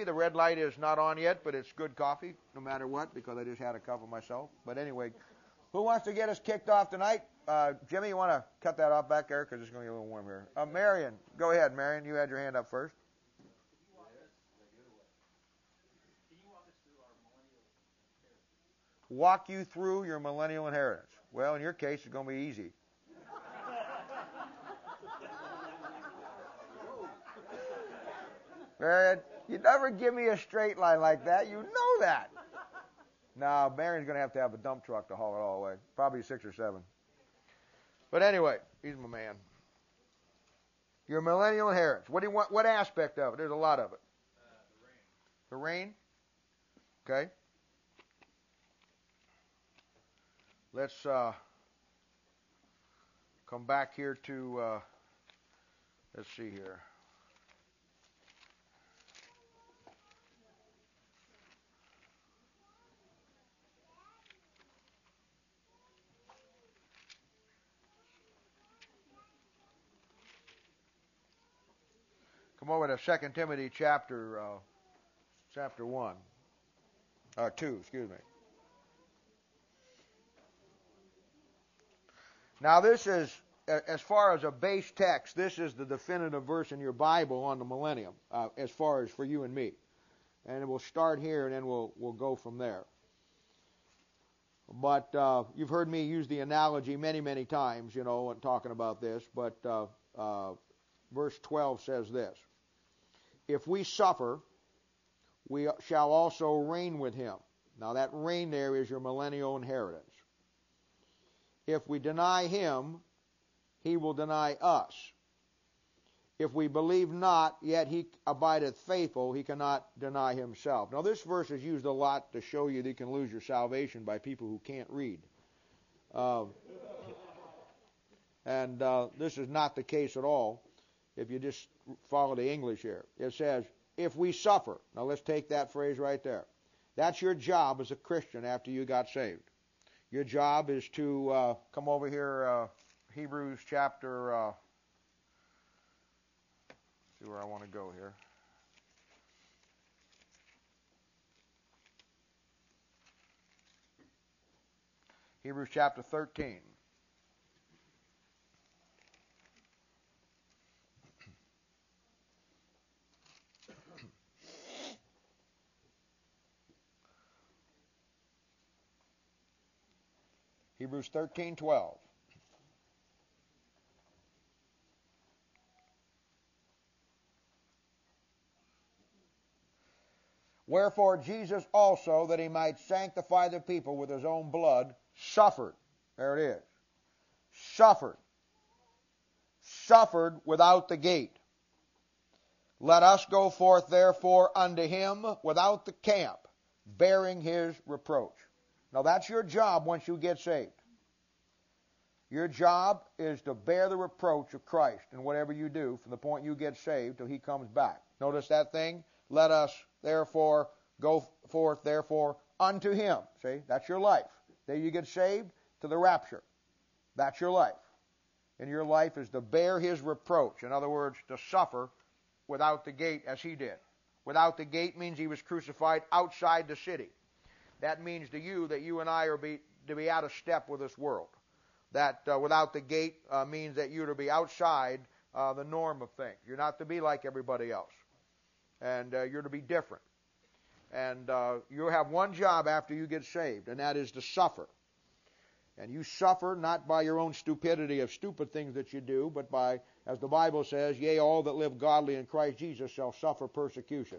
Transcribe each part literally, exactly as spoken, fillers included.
The red light is not on yet, but it's good coffee, no matter what, because I just had a cup of myself. But anyway, who wants to get us kicked off tonight? Uh, Jimmy, you want to cut that off back there, because it's going to get a little warm here. Uh, Marion, go ahead, Marion. You had your hand up first. Walk you through your millennial inheritance. Well, in your case, it's going to be easy. Marion, you never give me a straight line like that. You know that. No, Marion's going to have to have a dump truck to haul it all away. Probably six or seven. But anyway, he's my man. Your millennial inheritance. What do you want? What aspect of it? There's a lot of it. Uh, the rain. The rain? Okay. Let's uh, come back here to, uh, let's see here. Come over to Second Timothy chapter, uh, chapter one, or two, excuse me. Now this is, as far as a base text, this is the definitive verse in your Bible on the millennium, uh, as far as for you and me. And we'll start here and then we'll we'll go from there. But uh, you've heard me use the analogy many, many times, you know, when talking about this. But uh, uh, verse twelve says this: if we suffer, we shall also reign with him. Now that reign there is your millennial inheritance. If we deny him, he will deny us. If we believe not, yet he abideth faithful, he cannot deny himself. Now this verse is used a lot to show you that you can lose your salvation by people who can't read. Uh, and uh, this is not the case at all if you just follow the English here. It says, if we suffer. Now let's take that phrase right there. That's your job as a Christian after you got saved. Your job is to uh, come over here, uh, Hebrews chapter, uh, see where I want to go here. Hebrews chapter thirteen. Hebrews thirteen twelve. Wherefore Jesus also, that he might sanctify the people with his own blood, suffered. There it is. Suffered. Suffered without the gate. Let us go forth therefore unto him without the camp, bearing his reproach. Now that's your job once you get saved. Your job is to bear the reproach of Christ in whatever you do from the point you get saved till he comes back. Notice that thing? Let us therefore go forth therefore unto him. See, that's your life. There you get saved to the rapture. That's your life. And your life is to bear his reproach. In other words, to suffer without the gate as he did. Without the gate means he was crucified outside the city. That means to you that you and I are be, to be out of step with this world. That uh, without the gate uh, means that you're to be outside uh, the norm of things. You're not to be like everybody else. And uh, you're to be different. And uh, you have one job after you get saved, and that is to suffer. And you suffer not by your own stupidity of stupid things that you do, but by, as the Bible says, yea, all that live godly in Christ Jesus shall suffer persecution.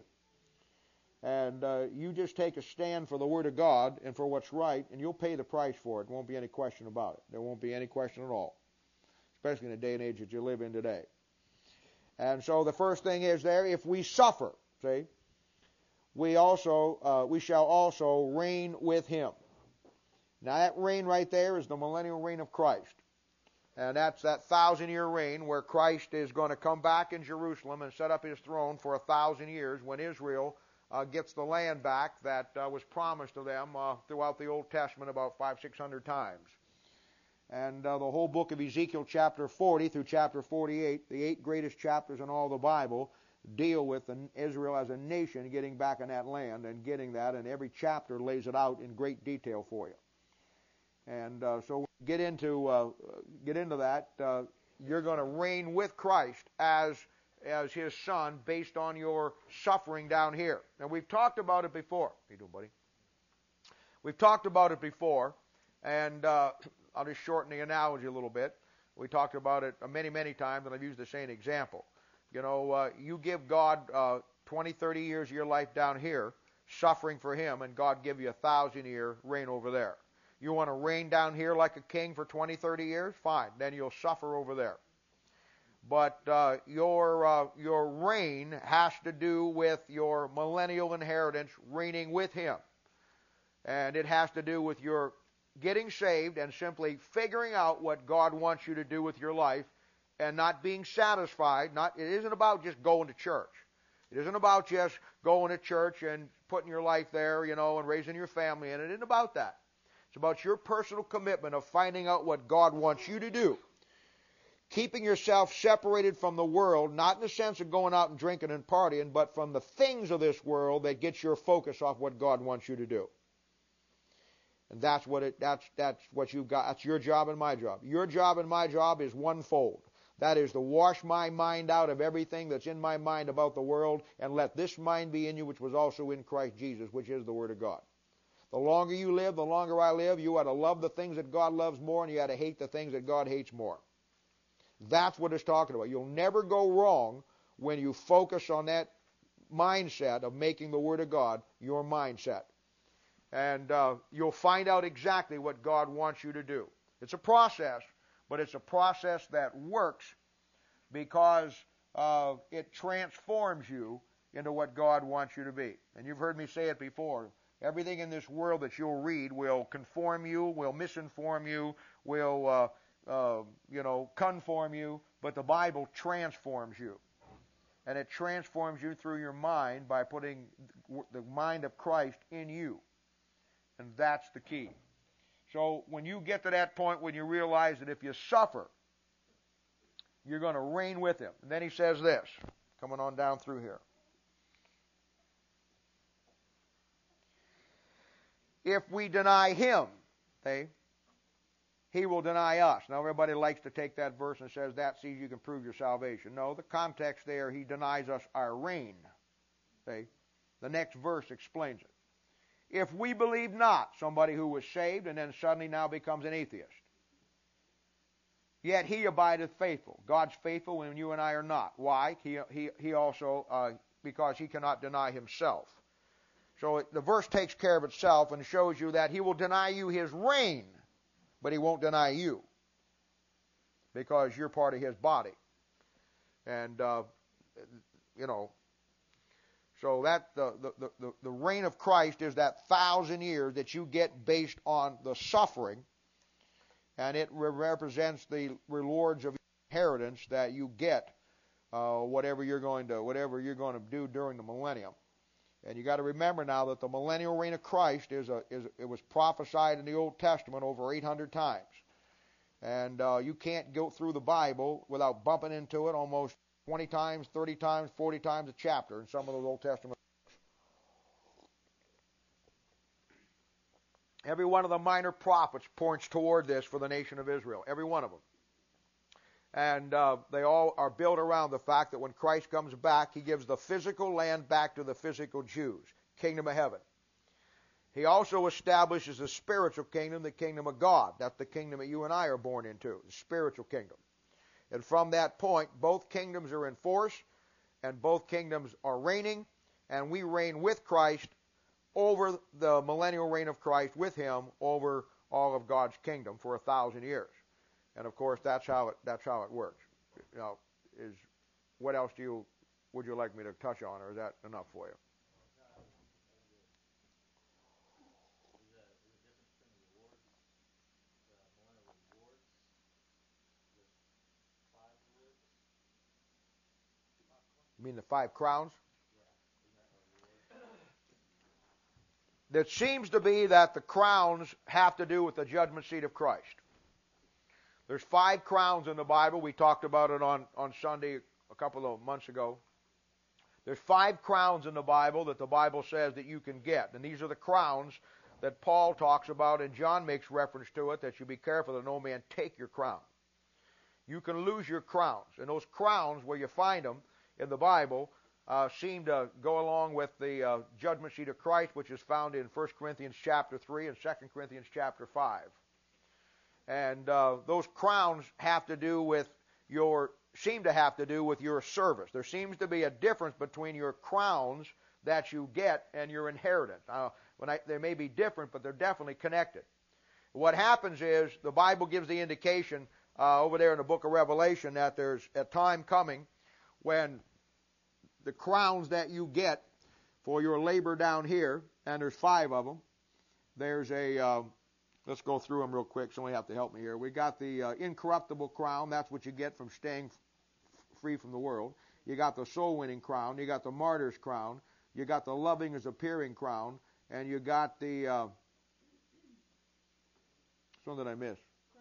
And uh, you just take a stand for the Word of God and for what's right, and you'll pay the price for it. There won't be any question about it. There won't be any question at all, especially in the day and age that you live in today. And so the first thing is there, if we suffer, see, we also uh, we shall also reign with him. Now that reign right there is the millennial reign of Christ. And that's that thousand-year reign where Christ is going to come back in Jerusalem and set up his throne for a thousand years when Israel uh, gets the land back that uh, was promised to them uh, throughout the Old Testament about five, six hundred times. And uh, the whole book of Ezekiel chapter forty through chapter forty-eight, the eight greatest chapters in all the Bible, deal with Israel as a nation getting back in that land and getting that, and every chapter lays it out in great detail for you. And uh, so get into uh, get into that. Uh, you're going to reign with Christ as as His Son based on your suffering down here. Now, we've talked about it before. How you doing, buddy? We've talked about it before, and uh, I'll just shorten the analogy a little bit. We talked about it many, many times, and I've used the same example. You know, uh, you give God uh, twenty, thirty years of your life down here, suffering for Him, and God give you a thousand-year reign over there. You want to reign down here like a king for twenty, thirty years? Fine. Then you'll suffer over there. But uh, your uh, your reign has to do with your millennial inheritance, reigning with Him. And it has to do with your getting saved and simply figuring out what God wants you to do with your life and not being satisfied. Not, it isn't about just going to church. It isn't about just going to church and putting your life there, you know, and raising your family in it. It isn't about that. It's about your personal commitment of finding out what God wants you to do. Keeping yourself separated from the world, not in the sense of going out and drinking and partying, but from the things of this world that gets your focus off what God wants you to do. And that's what it that's that's what you've got. That's your job and my job. Your job and my job is onefold. That is to wash my mind out of everything that's in my mind about the world and let this mind be in you which was also in Christ Jesus, which is the Word of God. The longer you live, the longer I live, you ought to love the things that God loves more and you ought to hate the things that God hates more. That's what it's talking about. You'll never go wrong when you focus on that mindset of making the Word of God your mindset. And uh, you'll find out exactly what God wants you to do. It's a process, but it's a process that works because uh, it transforms you into what God wants you to be. And you've heard me say it before. Everything in this world that you'll read will conform you, will misinform you, will, uh, uh, you know, conform you, but the Bible transforms you. And it transforms you through your mind by putting the mind of Christ in you. And that's the key. So when you get to that point when you realize that if you suffer, you're going to reign with Him. And then he says this, coming on down through here. If we deny Him, okay, He will deny us. Now everybody likes to take that verse and says that sees you can prove your salvation. No, the context there, He denies us our reign. Okay? The next verse explains it. If we believe not, somebody who was saved and then suddenly now becomes an atheist. Yet He abideth faithful. God's faithful when you and I are not. Why? He, he, he also, uh, because He cannot deny Himself. So it, the verse takes care of itself and shows you that He will deny you His reign, but He won't deny you because you're part of His body. And, uh, you know, so that the, the, the, the reign of Christ is that thousand years that you get based on the suffering, and it re- represents the rewards of inheritance that you get, uh, whatever you're going to whatever you're going to do during the millennium. And you got to remember now that the millennial reign of Christ is a is it was prophesied in the Old Testament over eight hundred times, and uh, you can't go through the Bible without bumping into it almost twenty times, thirty times, forty times a chapter in some of those Old Testament books. Every one of the minor prophets points toward this for the nation of Israel. Every one of them. And uh, they all are built around the fact that when Christ comes back, He gives the physical land back to the physical Jews. Kingdom of heaven. He also establishes the spiritual kingdom, the kingdom of God. That's the kingdom that you and I are born into, the spiritual kingdom. And from that point, both kingdoms are in force, and both kingdoms are reigning, and we reign with Christ over the millennial reign of Christ with Him over all of God's kingdom for a thousand years. And of course, that's how it that's how it works. You know, is what else do you would you like me to touch on, or is that enough for you? You mean the five crowns? It seems to be that the crowns have to do with the judgment seat of Christ. There's five crowns in the Bible. We talked about it on, on Sunday a couple of months ago. There's five crowns in the Bible that the Bible says that you can get. And these are the crowns that Paul talks about, and John makes reference to it, that you be careful that no man take your crown. You can lose your crowns. And those crowns, where you find them in the Bible, uh, seem to go along with the uh, judgment seat of Christ, which is found in First Corinthians chapter three and Second Corinthians chapter five. And uh, those crowns have to do with your, seem to have to do with your service. There seems to be a difference between your crowns that you get and your inheritance. Now, when I, they may be different, but they're definitely connected. What happens is the Bible gives the indication uh, over there in the book of Revelation that there's a time coming when the crowns that you get for your labor down here, and there's five of them. There's a, uh, let's go through them real quick. Somebody have to help me here. We got the uh, incorruptible crown. That's what you get from staying f- free from the world. You got the soul-winning crown. You got the martyr's crown. You got the loving as appearing crown. And you got the, uh, which one did I miss?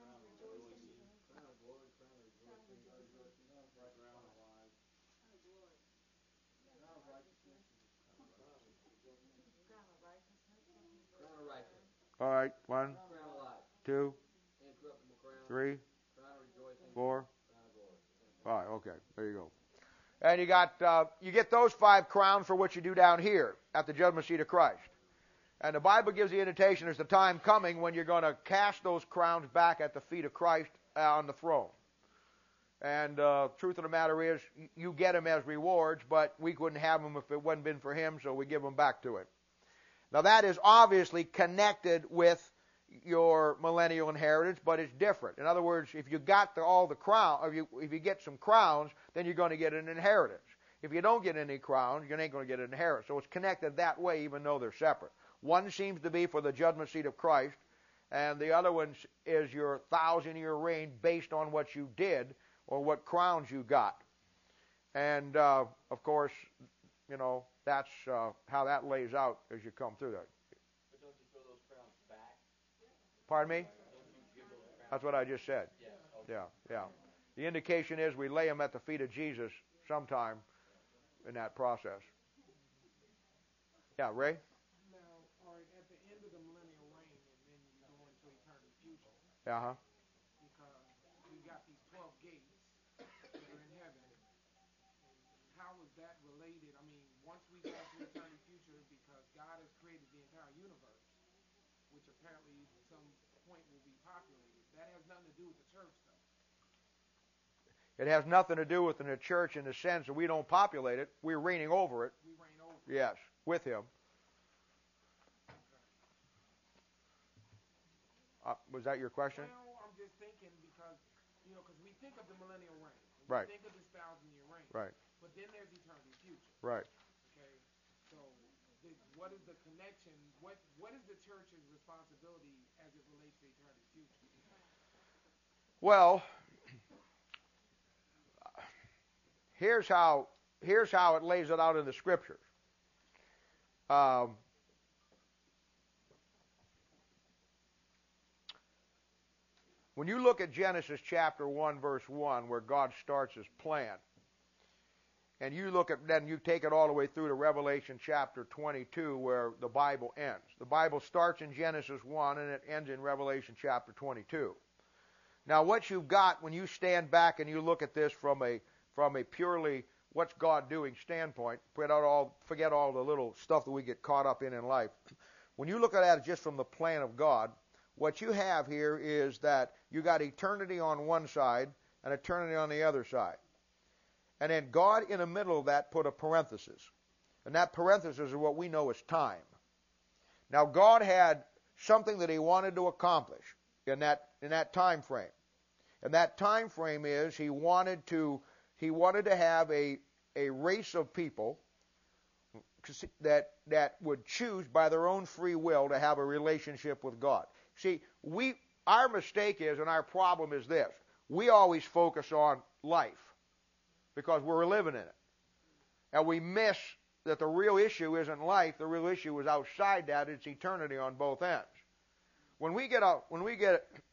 All right, one, two, three, four, five. Okay, there you go. And you got uh, you get those five crowns for what you do down here at the judgment seat of Christ. And the Bible gives the indication there's a time coming when you're going to cast those crowns back at the feet of Christ on the throne. And uh, truth of the matter is, you get them as rewards, but we couldn't have them if it wouldn't been for Him, so we give them back to Him. Now that is obviously connected with your millennial inheritance, but it's different. In other words, if you got the, all the crown, if you if you get some crowns, then you're going to get an inheritance. If you don't get any crowns, you ain't going to get an inheritance. So it's connected that way, even though they're separate. One seems to be for the judgment seat of Christ, and the other one is your thousand-year reign based on what you did or what crowns you got. And uh, of course, you know, that's uh, how that lays out as you come through that. But don't you throw those crowns back? Pardon me? Don't you give those crowns That's what I just said. Yes. Okay. Yeah, yeah. The indication is we lay them at the feet of Jesus sometime in that process. Yeah, Ray? Now, all right, at the end of the millennial reign, and then you go into eternity future, Uh-huh. because we got these twelve gates that are in heaven. How is that related? I mean, once we go into eternity future, because God has created the entire universe, which apparently at some point will be populated, that has nothing to do with the church, though. It has nothing to do with the church in the sense that we don't populate it. We're reigning over it. We reign over it. Yes, with Him. Uh, was that your question? Well, I'm just thinking because, you know, because we think of the millennial reign. We Right. think of this thousand-year reign. Right. But then there's eternity future. Right. Okay, so the, what is the connection? What what is the church's responsibility as it relates to eternity future? Well, here's how here's how it lays it out in the Scriptures. Um, when you look at Genesis chapter one, verse one, where God starts His plan, and you look at, then you take it all the way through to Revelation chapter twenty-two, where the Bible ends. The Bible starts in Genesis one and it ends in Revelation chapter twenty-two. Now, what you've got when you stand back and you look at this from a from a purely what's God doing standpoint, forget all forget all the little stuff that we get caught up in in life. When you look at it just from the plan of God, what you have here is that you got eternity on one side and eternity on the other side. And then God in the middle of that put a parenthesis. And that parenthesis is what we know as time. Now God had something that He wanted to accomplish in that in that time frame. And that time frame is He wanted to He wanted to have a a race of people that that would choose by their own free will to have a relationship with God. See, we our mistake is, and our problem is this: we always focus on life because we're living in it, and we miss that the real issue isn't life. The real issue is outside that; it's eternity on both ends. When we get a when we get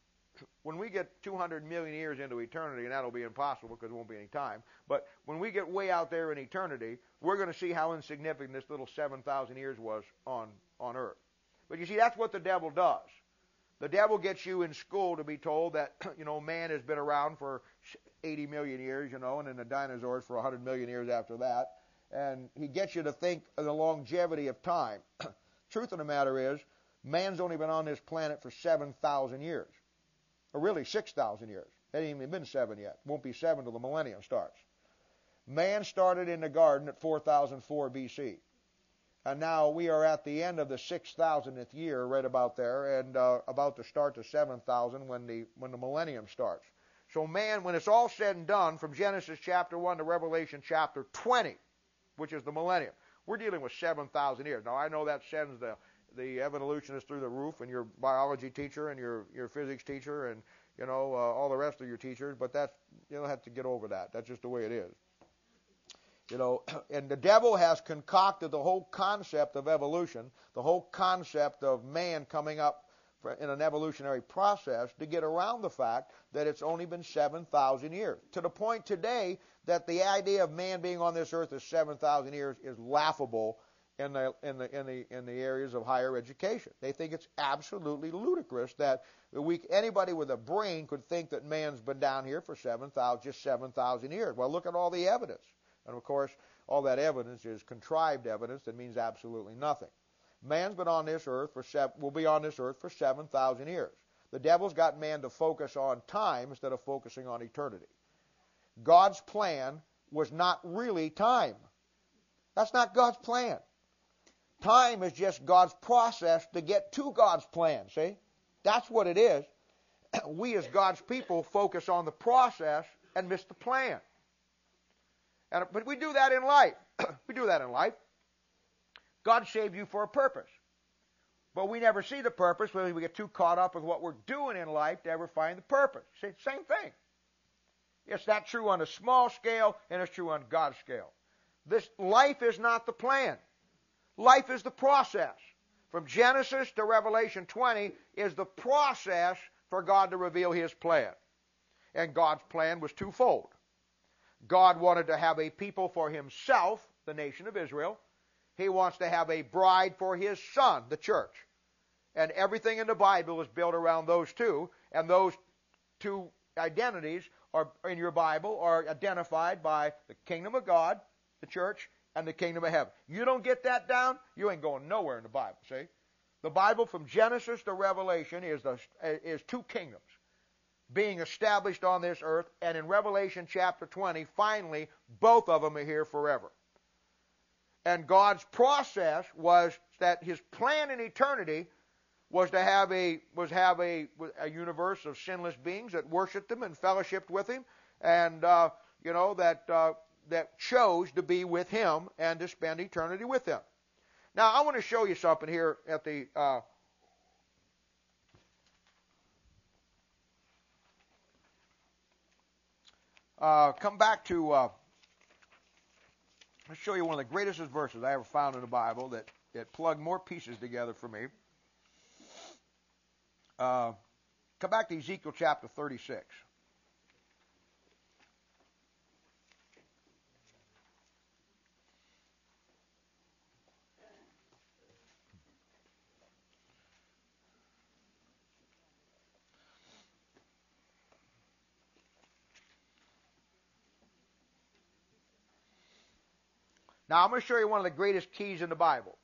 when we get two hundred million years into eternity, and that'll be impossible because there won't be any time, but when we get way out there in eternity, we're going to see how insignificant this little seven thousand years was on, on earth. But you see, that's what the devil does. The devil gets you in school to be told that, you know, man has been around for eighty million years, you know, and then the dinosaurs for one hundred million years after that. And he gets you to think of the longevity of time. Truth of the matter is, man's only been on this planet for seven thousand years. Or really six thousand years. It ain't even been seven yet. Won't be seven till the millennium starts. Man started in the garden at four thousand four B C. And now we are at the end of the six thousandth year, right about there, and uh, about to start the seven thousand when the, when the millennium starts. So man, when it's all said and done, from Genesis chapter one to Revelation chapter twenty, which is the millennium, we're dealing with seven thousand years. Now, I know that sends the, the evolutionists through the roof, and your biology teacher and your, your physics teacher and, you know, uh, all the rest of your teachers, but that's, you'll have to get over that. That's just the way it is. You know, and the devil has concocted the whole concept of evolution, the whole concept of man coming up for, in an evolutionary process to get around the fact that it's only been seven thousand years. To the point today that the idea of man being on this earth is seven thousand years is laughable in the, in the, in the, in the areas of higher education. They think it's absolutely ludicrous that we, anybody with a brain could think that man's been down here for seven thousand, just seven thousand years. Well, look at all the evidence. And, of course, all that evidence is contrived evidence that means absolutely nothing. Man's been on this earth for seven, will be on this earth for seven thousand years. The devil's got man to focus on time instead of focusing on eternity. God's plan was not really time. That's not God's plan. Time is just God's process to get to God's plan, see? That's what it is. We as God's people focus on the process and miss the plan. And, but we do that in life. We do that in life. God saved you for a purpose. But we never see the purpose when we get too caught up with what we're doing in life to ever find the purpose. See, same thing. It's that true on a small scale, and it's true on God's scale. This life is not the plan. Life is the process. From Genesis to Revelation twenty is the process for God to reveal His plan. And God's plan was twofold. God wanted to have a people for Himself, the nation of Israel. He wants to have a bride for His Son, the church. And everything in the Bible is built around those two. And those two identities are in your Bible are identified by the kingdom of God, the church, and the kingdom of heaven. You don't get that down, you ain't going nowhere in the Bible, see? The Bible from Genesis to Revelation is, the, is two kingdoms being established on this earth, and in Revelation chapter twenty, finally, both of them are here forever. And God's process was that His plan in eternity was to have a was have a, a universe of sinless beings that worshiped Him and fellowshiped with Him, and uh, you know that uh, that chose to be with Him and to spend eternity with Him. Now, I want to show you something here at the. Uh, Uh, come back to, uh, I'll show you one of the greatest verses I ever found in the Bible that, that plugged more pieces together for me. Uh, come back to Ezekiel chapter thirty-six. Now, I'm going to show you one of the greatest keys in the Bible.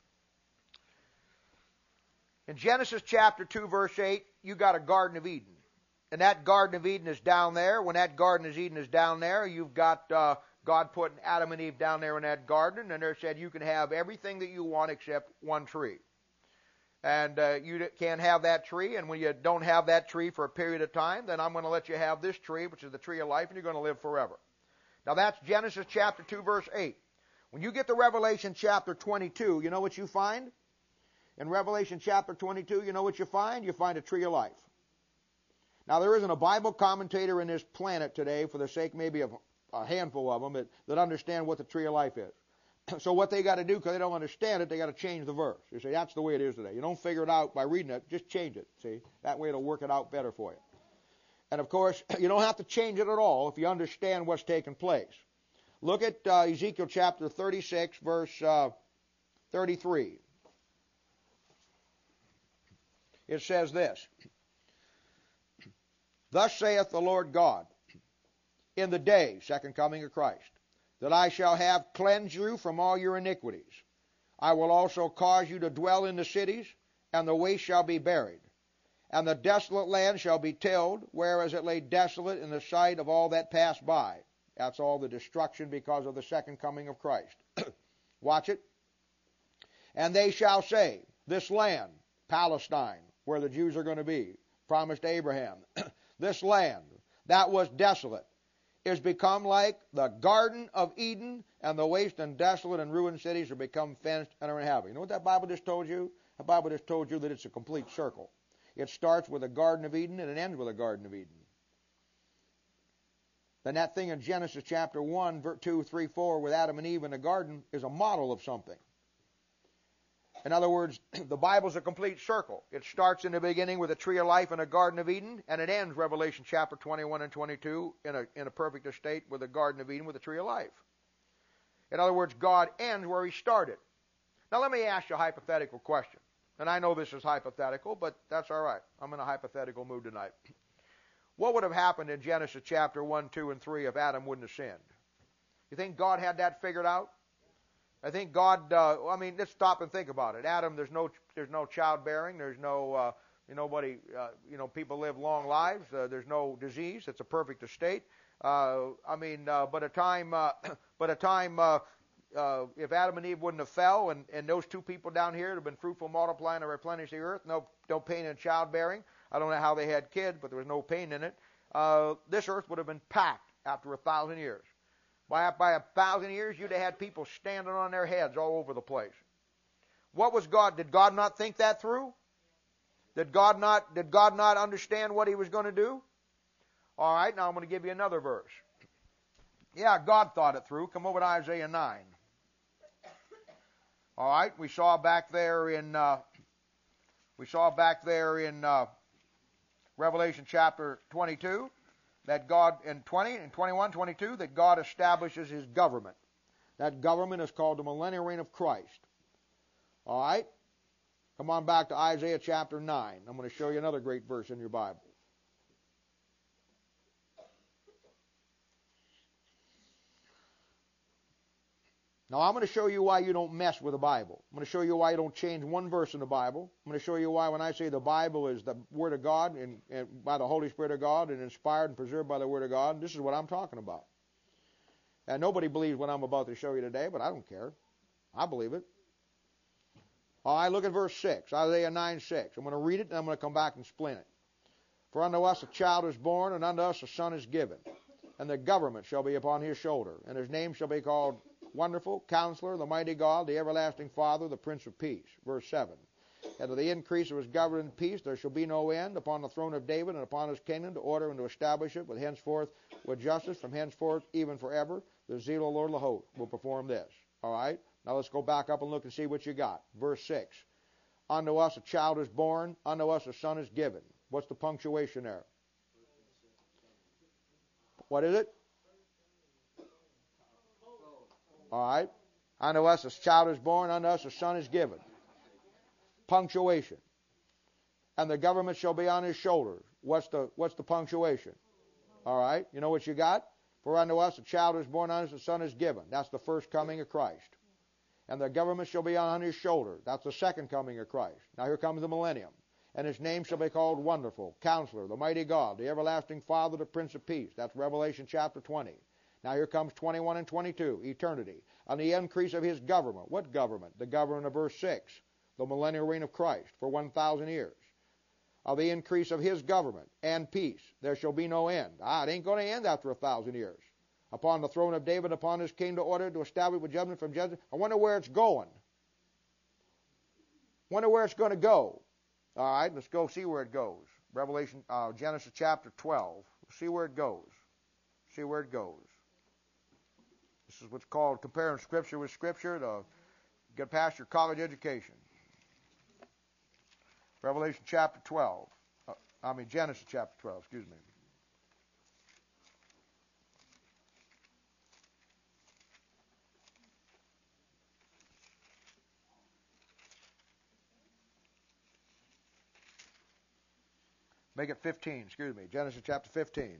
In Genesis chapter two, verse eight, you got a Garden of Eden. And that Garden of Eden is down there. When that Garden of Eden is down there, you've got uh, God putting Adam and Eve down there in that garden, and they said you can have everything that you want except one tree. And uh, you can't have that tree, and when you don't have that tree for a period of time, then I'm going to let you have this tree, which is the tree of life, and you're going to live forever. Now, that's Genesis chapter two, verse eight. When you get to Revelation chapter twenty-two, you know what you find? In Revelation chapter twenty-two, you know what you find? You find a tree of life. Now, there isn't a Bible commentator in this planet today, for the sake maybe of a handful of them, that, that understand what the tree of life is. So what they got to do, because they don't understand it, they got to change the verse. You say, that's the way it is today. You don't figure it out by reading it, just change it. See, that way it'll work it out better for you. And of course, you don't have to change it at all if you understand what's taking place. Look at uh, Ezekiel chapter thirty-six, verse uh, thirty-three. It says this, Thus saith the Lord God, in the day, second coming of Christ, that I shall have cleansed you from all your iniquities. I will also cause you to dwell in the cities, and the waste shall be buried. And the desolate land shall be tilled, whereas it lay desolate in the sight of all that passed by. That's all the destruction because of the second coming of Christ. Watch it. And they shall say, this land, Palestine, where the Jews are going to be, promised to Abraham, this land that was desolate is become like the Garden of Eden, and the waste and desolate and ruined cities are become fenced and are inhabited. You know what that Bible just told you? The Bible just told you that it's a complete circle. It starts with the Garden of Eden and it ends with the Garden of Eden. Then that thing in Genesis chapter one, two, three, four with Adam and Eve in the garden is a model of something. In other words, the Bible's a complete circle. It starts in the beginning with a tree of life in a Garden of Eden, and it ends, Revelation chapter twenty-one and twenty-two, in a, in a perfect estate with a Garden of Eden with a tree of life. In other words, God ends where he started. Now let me ask you a hypothetical question. And I know this is hypothetical, but that's all right. I'm in a hypothetical mood tonight. What would have happened in Genesis chapter one, two, and three if Adam wouldn't have sinned? You think God had that figured out? I think God, uh, I mean, let's stop and think about it. Adam, there's no there's no childbearing. There's no, uh, you know, nobody, uh, you know, people live long lives. Uh, there's no disease. It's a perfect estate. Uh, I mean, uh, but a time, uh, but a time, uh, uh, if Adam and Eve wouldn't have fell, and, and those two people down here would have been fruitful, multiplying, and replenish the earth, no no pain in childbearing. I don't know how they had kids, but there was no pain in it. Uh, this earth would have been packed after a thousand years. By, by a thousand years, you'd have had people standing on their heads all over the place. What was God? Did God not think that through? Did God not, did God not understand what he was going to do? All right, now I'm going to give you another verse. Yeah, God thought it through. Come over to Isaiah nine. All right, we saw back there in, uh, we saw back there in uh, Revelation chapter twenty-two. That God, in twenty and twenty-one, twenty-two, that God establishes his government. That government is called the millennial reign of Christ. All right? Come on back to Isaiah chapter nine. I'm going to show you another great verse in your Bible. Now, I'm going to show you why you don't mess with the Bible. I'm going to show you why you don't change one verse in the Bible. I'm going to show you why when I say the Bible is the Word of God and, and by the Holy Spirit of God and inspired and preserved by the Word of God, this is what I'm talking about. And nobody believes what I'm about to show you today, but I don't care. I believe it. All right, look at verse six, Isaiah nine six. I'm going to read it and I'm going to come back and explain it. For unto us a child is born, and unto us a son is given, and the government shall be upon his shoulder, and his name shall be called Wonderful, Counselor, the Mighty God, the Everlasting Father, the Prince of Peace. Verse seven. And to the increase of his government and peace there shall be no end upon the throne of David and upon his kingdom, to order and to establish it with henceforth with justice from henceforth even forever. The zeal of the Lord of hosts will perform this. All right? Now let's go back up and look and see what you got. Verse six. Unto us a child is born, unto us a son is given. What's the punctuation there? What is it? All right. Unto us a child is born, unto us a son is given. Punctuation. And the government shall be on his shoulders. What's the what's the punctuation? All right. You know what you got? For unto us a child is born, unto us a son is given. That's the first coming of Christ. And the government shall be on his shoulder. That's the second coming of Christ. Now here comes the millennium. And his name shall be called Wonderful, Counselor, the Mighty God, the Everlasting Father, the Prince of Peace. That's Revelation chapter twenty. Now here comes twenty-one and twenty-two, eternity. On the increase of his government. What government? The government of verse six, the millennial reign of Christ for one thousand years. Of the increase of his government and peace, there shall be no end. Ah, it ain't going to end after a thousand years. Upon the throne of David, upon his kingdom, to order to establish with judgment from judgment. I wonder where it's going. Wonder where it's going to go. All right, let's go see where it goes. Revelation, uh, Genesis chapter twelve. See where it goes. See where it goes. This is what's called comparing Scripture with Scripture to get past your college education. Revelation chapter twelve. Uh, I mean Genesis chapter twelve, excuse me. Make it fifteen, excuse me. Genesis chapter fifteen.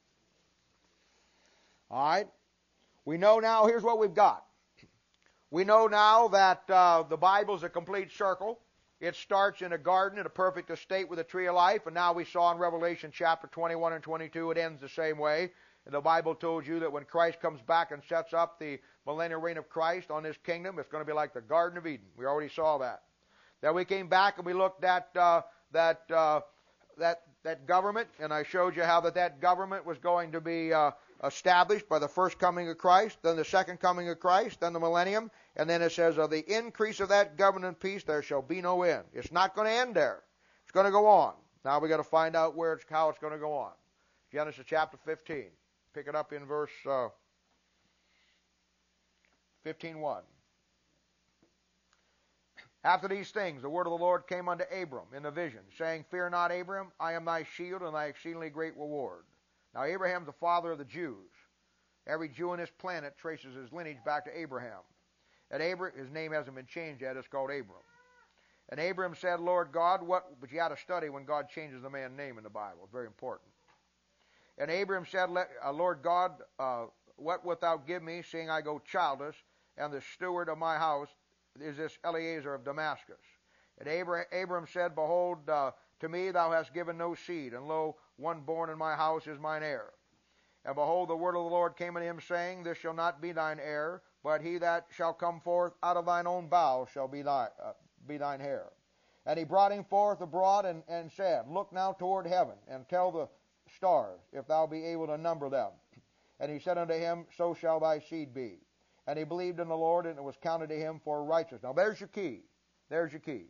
All right. We know now, here's what we've got. We know now that uh, the Bible is a complete circle. It starts in a garden in a perfect estate with a tree of life, and now we saw in Revelation chapter twenty-one and twenty-two it ends the same way. And the Bible told you that when Christ comes back and sets up the millennial reign of Christ on this kingdom, it's going to be like the Garden of Eden. We already saw that. Then we came back and we looked at uh, that uh, that that government, and I showed you how that that government was going to be uh, established by the first coming of Christ, then the second coming of Christ, then the millennium, and then it says, of the increase of that government and peace there shall be no end. It's not going to end there. It's going to go on. Now we've got to find out where it's, how it's going to go on. Genesis chapter fifteen. Pick it up in verse uh, fifteen one. After these things, the word of the Lord came unto Abram in a vision, saying, Fear not, Abram, I am thy shield and thy exceedingly great reward. Now Abraham's the father of the Jews. Every Jew on this planet traces his lineage back to Abraham. And Abram, his name hasn't been changed yet, it's called Abram. And Abram said, Lord God, what, but you got to study when God changes the man's name in the Bible. It's very important. And Abram said, Let, uh, Lord God, uh, what wilt thou give me, seeing I go childless, and the steward of my house is this Eliezer of Damascus? And Abram, Abram said, Behold, uh, to me thou hast given no seed, and lo, one born in my house is mine heir. And behold, the word of the Lord came unto him, saying, This shall not be thine heir, but he that shall come forth out of thine own bowels shall be, thy, uh, be thine heir. And he brought him forth abroad, and, and said, Look now toward heaven, and tell the stars, if thou be able to number them. And he said unto him, So shall thy seed be. And he believed in the Lord, and it was counted to him for righteousness. Now there's your key. There's your key.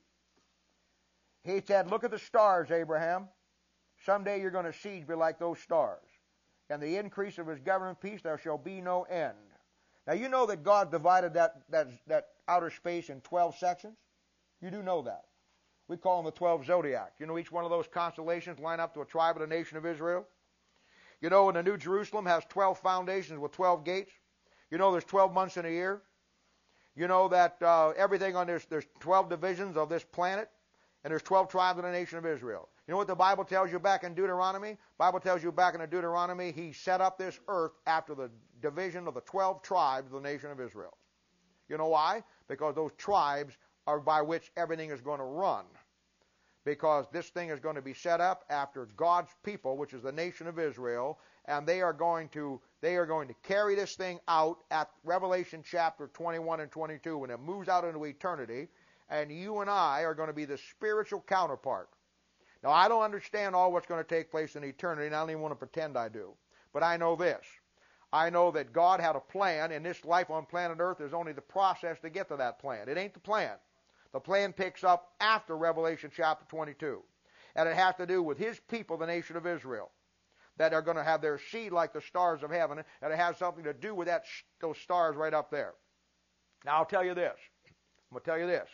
He said, Look at the stars, Abraham. Someday you're going to see be like those stars. And the increase of his government peace, there shall be no end. Now you know that God divided that, that, that outer space in twelve sections? You do know that. We call them the twelve zodiacs. You know each one of those constellations line up to a tribe of the nation of Israel? You know, in the New Jerusalem has twelve foundations with twelve gates. You know there's twelve months in a year. You know that uh, everything on this, there's twelve divisions of this planet, and there's twelve tribes of the nation of Israel. You know what the Bible tells you back in Deuteronomy? The Bible tells you back in Deuteronomy, he set up this earth after the division of the twelve tribes of the nation of Israel. You know why? Because those tribes are by which everything is going to run. Because this thing is going to be set up after God's people, which is the nation of Israel, and they are going to they are going to carry this thing out at Revelation chapter twenty-one and twenty-two when it moves out into eternity, and you and I are going to be the spiritual counterpart. Now, I don't understand all what's going to take place in eternity, and I don't even want to pretend I do. But I know this. I know that God had a plan, and this life on planet Earth is only the process to get to that plan. It ain't the plan. The plan picks up after Revelation chapter twenty-two. And it has to do with his people, the nation of Israel, that are going to have their seed like the stars of heaven, and it has something to do with that those stars right up there. Now, I'll tell you this. I'm going to tell you this.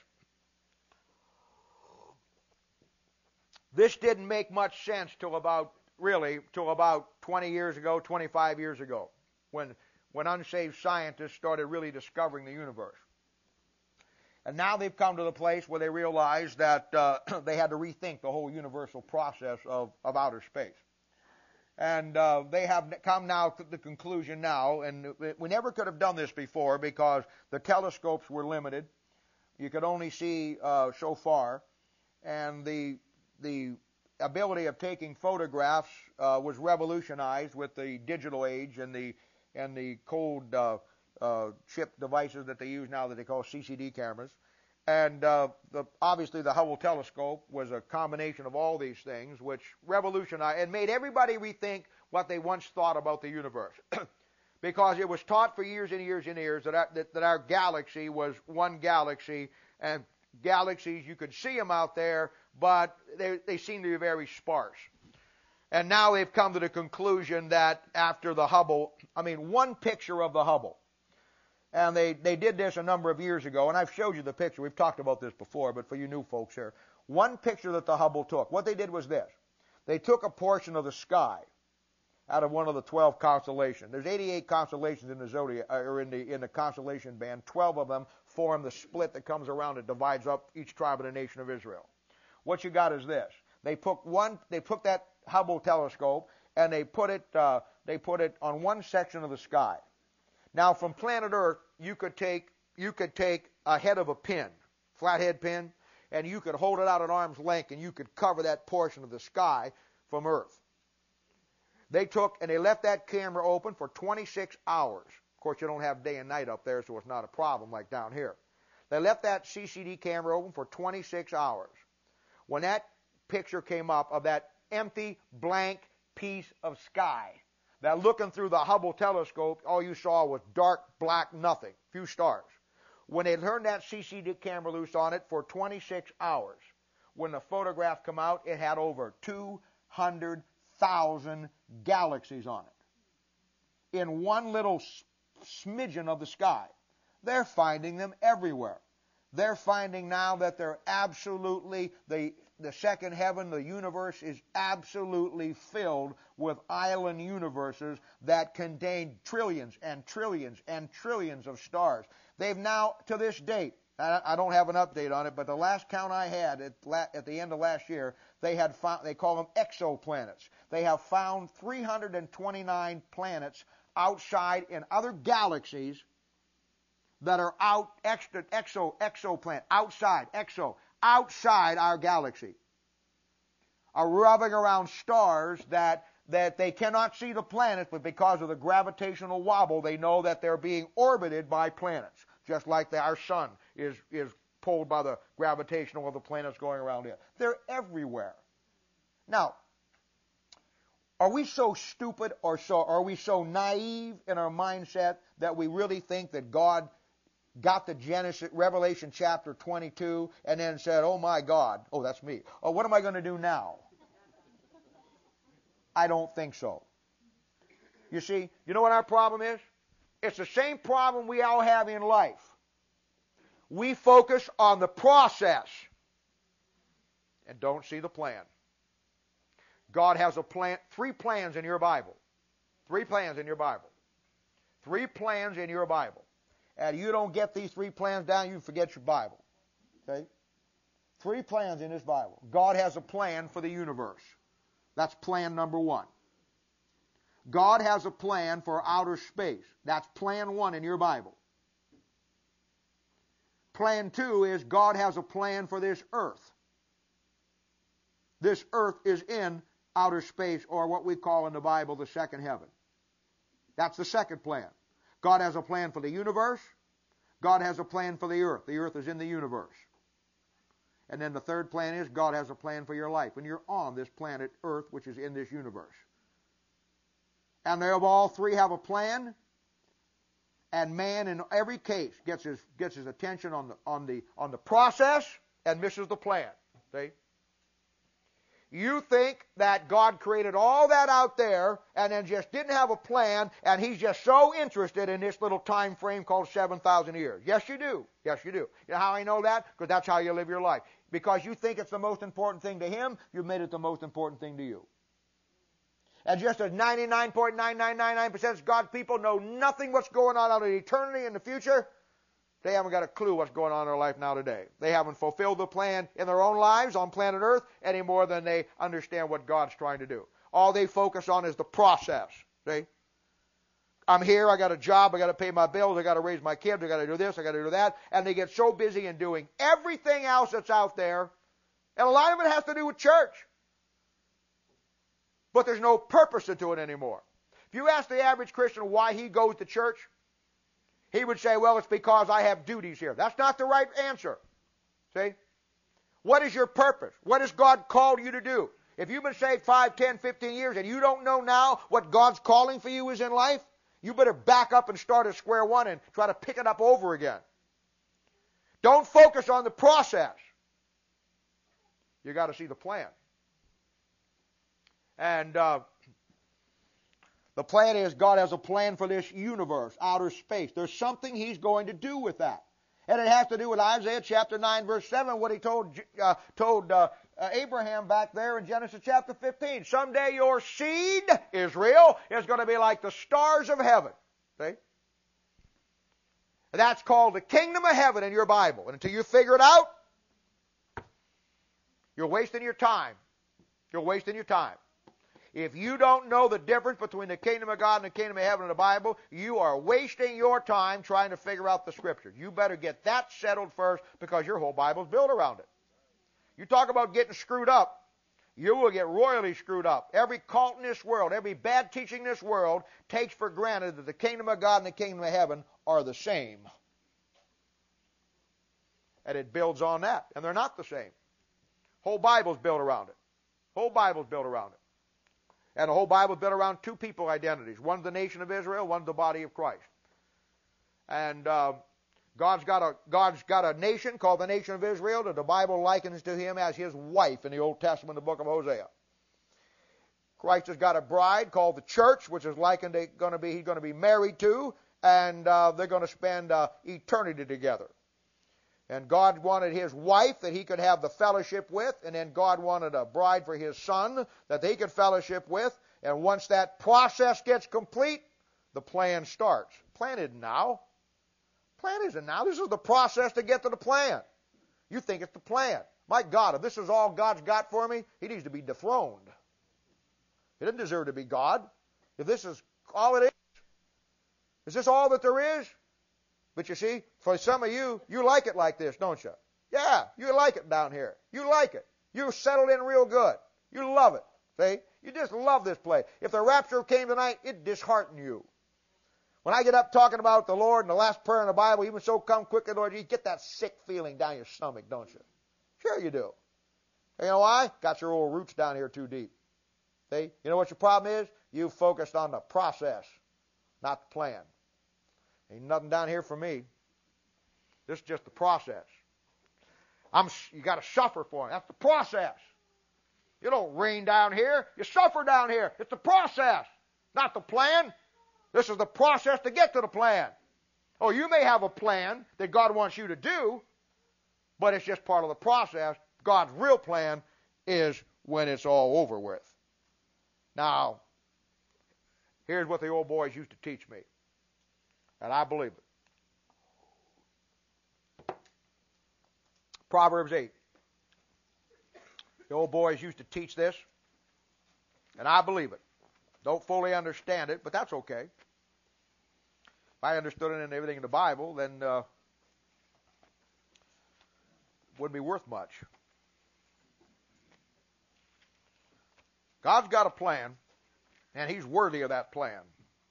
This didn't make much sense till about, really, till about twenty years ago, twenty-five years ago, when, when unsaved scientists started really discovering the universe. And now they've come to the place where they realize that uh, they had to rethink the whole universal process of, of outer space. And uh, they have come now to the conclusion now, and we never could have done this before because the telescopes were limited. You could only see uh, so far. And the the ability of taking photographs uh, was revolutionized with the digital age and the and the cold uh, uh, chip devices that they use now that they call C C D cameras. And uh, the, obviously the Hubble telescope was a combination of all these things, which revolutionized and made everybody rethink what they once thought about the universe. Because it was taught for years and years and years that our, that, that our galaxy was one galaxy, and galaxies, you could see them out there, but they, they seem to be very sparse. And now they've come to the conclusion that after the Hubble, I mean, one picture of the Hubble, and they, they did this a number of years ago, and I've showed you the picture. We've talked about this before, but for you new folks here, one picture that the Hubble took, what they did was this. They took a portion of the sky out of one of the twelve constellations. There's eighty-eight constellations in the zodiac, or in the in the constellation band. twelve of them form the split that comes around. It divides up each tribe of the nation of Israel. What you got is this. They put one. They put that Hubble telescope and they put it. Uh, they put it on one section of the sky. Now, from planet Earth, you could take you could take a head of a pin, flathead pin, and you could hold it out at arm's length, and you could cover that portion of the sky from Earth. They took and they left that camera open for twenty-six hours. Of course, you don't have day and night up there, so it's not a problem like down here. They left that C C D camera open for twenty-six hours. When that picture came up of that empty, blank piece of sky, that looking through the Hubble telescope, all you saw was dark, black, nothing, few stars. When they turned that C C D camera loose on it for twenty-six hours, when the photograph came out, it had over two hundred thousand galaxies on it in one little smidgen of the sky. They're finding them everywhere. They're finding now that they're absolutely, the, the second heaven, the universe is absolutely filled with island universes that contain trillions and trillions and trillions of stars. They've now, to this date, I don't have an update on it, but the last count I had at, at the end of last year, they had found, they call them exoplanets. They have found three hundred twenty-nine planets outside in other galaxies that are out, extra, exo, exoplanet, outside, exo, outside our galaxy, are rubbing around stars that, that they cannot see the planets, but because of the gravitational wobble, they know that they're being orbited by planets, just like the, our sun is, is pulled by the gravitational of the planets going around it. They're everywhere. Now, are we so stupid or so, are we so naive in our mindset that we really think that God got the Genesis, Revelation chapter twenty-two and then said, oh my God, oh that's me, oh what am I going to do now? I don't think so. You see, you know what our problem is? It's the same problem we all have in life. We focus on the process and don't see the plan. God has a plan, three plans in your Bible. Three plans in your Bible. Three plans in your Bible. And you don't get these three plans down, you forget your Bible. Okay? Three plans in this Bible. God has a plan for the universe. That's plan number one. God has a plan for outer space. That's plan one in your Bible. Plan two is God has a plan for this earth. This earth is in outer space, or what we call in the Bible the second heaven. That's the second plan. God has a plan for the universe. God has a plan for the earth. The earth is in the universe. And then the third plan is God has a plan for your life. And you're on this planet Earth, which is in this universe. And they all three have a plan. And man, in every case, gets his gets his attention on the on the on the process and misses the plan. See? You think that God created all that out there and then just didn't have a plan, and He's just so interested in this little time frame called seven thousand years. Yes, you do. Yes, you do. You know how I know that? Because that's how you live your life. Because you think it's the most important thing to Him, you've made it the most important thing to you. And just as ninety-nine point nine nine nine nine percent of God's people know nothing what's going on out in eternity in the future, they haven't got a clue what's going on in their life now today. They haven't fulfilled the plan in their own lives on planet Earth any more than they understand what God's trying to do. All they focus on is the process. See? I'm here, I got a job, I got to pay my bills, I got to raise my kids, I got to do this, I got to do that. And they get so busy in doing everything else that's out there. And a lot of it has to do with church. But there's no purpose to it anymore. If you ask the average Christian why he goes to church, he would say, well, it's because I have duties here. That's not the right answer. See? What is your purpose? What has God called you to do? If you've been saved five, ten, fifteen years and you don't know now what God's calling for you is in life, you better back up and start at square one and try to pick it up over again. Don't focus on the process. You got to see the plan. And uh, the plan is God has a plan for this universe, outer space. There's something He's going to do with that. And it has to do with Isaiah chapter nine, verse seven, what He told, uh, told uh, uh, Abraham back there in Genesis chapter fifteen. Someday your seed, Israel, is going to be like the stars of heaven. See? That's called the kingdom of heaven in your Bible. And until you figure it out, you're wasting your time. You're wasting your time. If you don't know the difference between the kingdom of God and the kingdom of heaven in the Bible, you are wasting your time trying to figure out the Scriptures. You better get that settled first, because your whole Bible is built around it. You talk about getting screwed up, you will get royally screwed up. Every cult in this world, every bad teaching in this world takes for granted that the kingdom of God and the kingdom of heaven are the same. And it builds on that. And they're not the same. Whole Bible's built around it. Whole Bible's built around it. And the whole Bible's built around two people identities. One's the nation of Israel, one's the body of Christ. And uh, God's got a God's got a nation called the nation of Israel that the Bible likens to him as his wife in the Old Testament, the book of Hosea. Christ has got a bride called the church, which is likened to going to be he's going to be married to, and uh, they're going to spend uh, eternity together. And God wanted his wife that he could have the fellowship with, and then God wanted a bride for his son that they could fellowship with. And once that process gets complete, the plan starts. Plan isn't now. Plan isn't now. This is the process to get to the plan. You think it's the plan. My God, if this is all God's got for me, he needs to be dethroned. He doesn't deserve to be God. If this is all it is, is this all that there is? But you see, for some of you, you like it like this, don't you? Yeah, you like it down here. You like it. You're settled in real good. You love it. See? You just love this place. If the rapture came tonight, it'd dishearten you. When I get up talking about the Lord and the last prayer in the Bible, even so come quickly, Lord, you get that sick feeling down your stomach, don't you? Sure you do. You know why? Got your old roots down here too deep. See? You know what your problem is? You focused on the process, not the plan. Ain't nothing down here for me. This is just the process. I'm, you got to suffer for it. That's the process. You don't reign down here. You suffer down here. It's the process, not the plan. This is the process to get to the plan. Oh, you may have a plan that God wants you to do, but it's just part of the process. God's real plan is when it's all over with. Now, here's what the old boys used to teach me. And I believe it. Proverbs eight. The old boys used to teach this, and I believe it. Don't fully understand it, but that's okay. If I understood it and everything in the Bible, then uh, it wouldn't be worth much. God's got a plan, and he's worthy of that plan.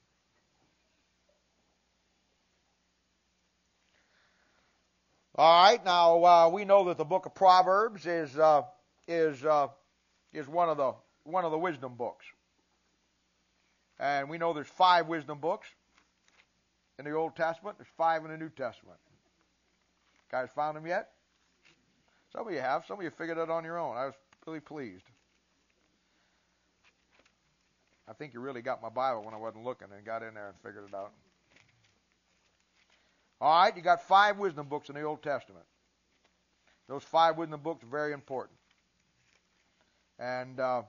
All right, now uh, we know that the book of Proverbs is uh, is uh, is one of the one of the wisdom books, and we know there's five wisdom books in the Old Testament. There's five in the New Testament. Guys, found them yet? Some of you have. Some of you figured it on your own. I was really pleased. I think you really got my Bible when I wasn't looking and got in there and figured it out. All right, you got five wisdom books in the Old Testament. Those five wisdom books are very important. And uh,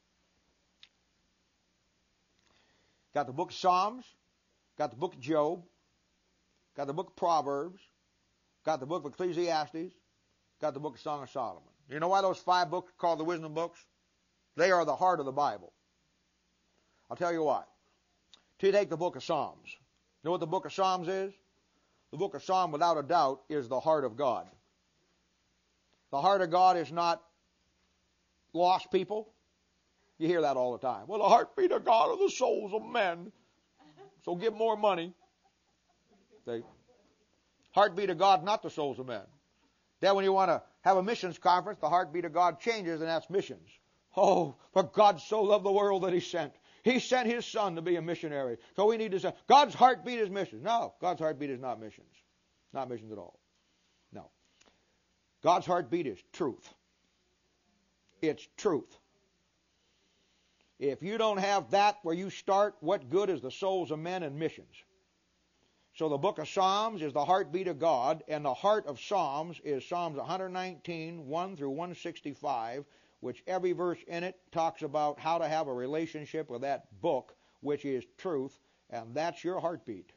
got the book of Psalms, got the book of Job, got the book of Proverbs, got the book of Ecclesiastes, got the book of Song of Solomon. You know why those five books are called the wisdom books? They are the heart of the Bible. I'll tell you why. To take the book of Psalms. You know what the book of Psalms is? The book of Psalms, without a doubt, is the heart of God. The heart of God is not lost people. You hear that all the time. Well, the heartbeat of God are the souls of men. So give more money. See? Heartbeat of God, not the souls of men. Then when you want to have a missions conference, the heartbeat of God changes, and that's missions. Oh, for God so loved the world that he sent. He sent his son to be a missionary. So we need to say, God's heartbeat is missions. No, God's heartbeat is not missions. Not missions at all. No. God's heartbeat is truth. It's truth. If you don't have that where you start, what good is the souls of men and missions? So the book of Psalms is the heartbeat of God, and the heart of Psalms is Psalms one nineteen, one through one sixty-five, which every verse in it talks about how to have a relationship with that book, which is truth, and that's your heartbeat.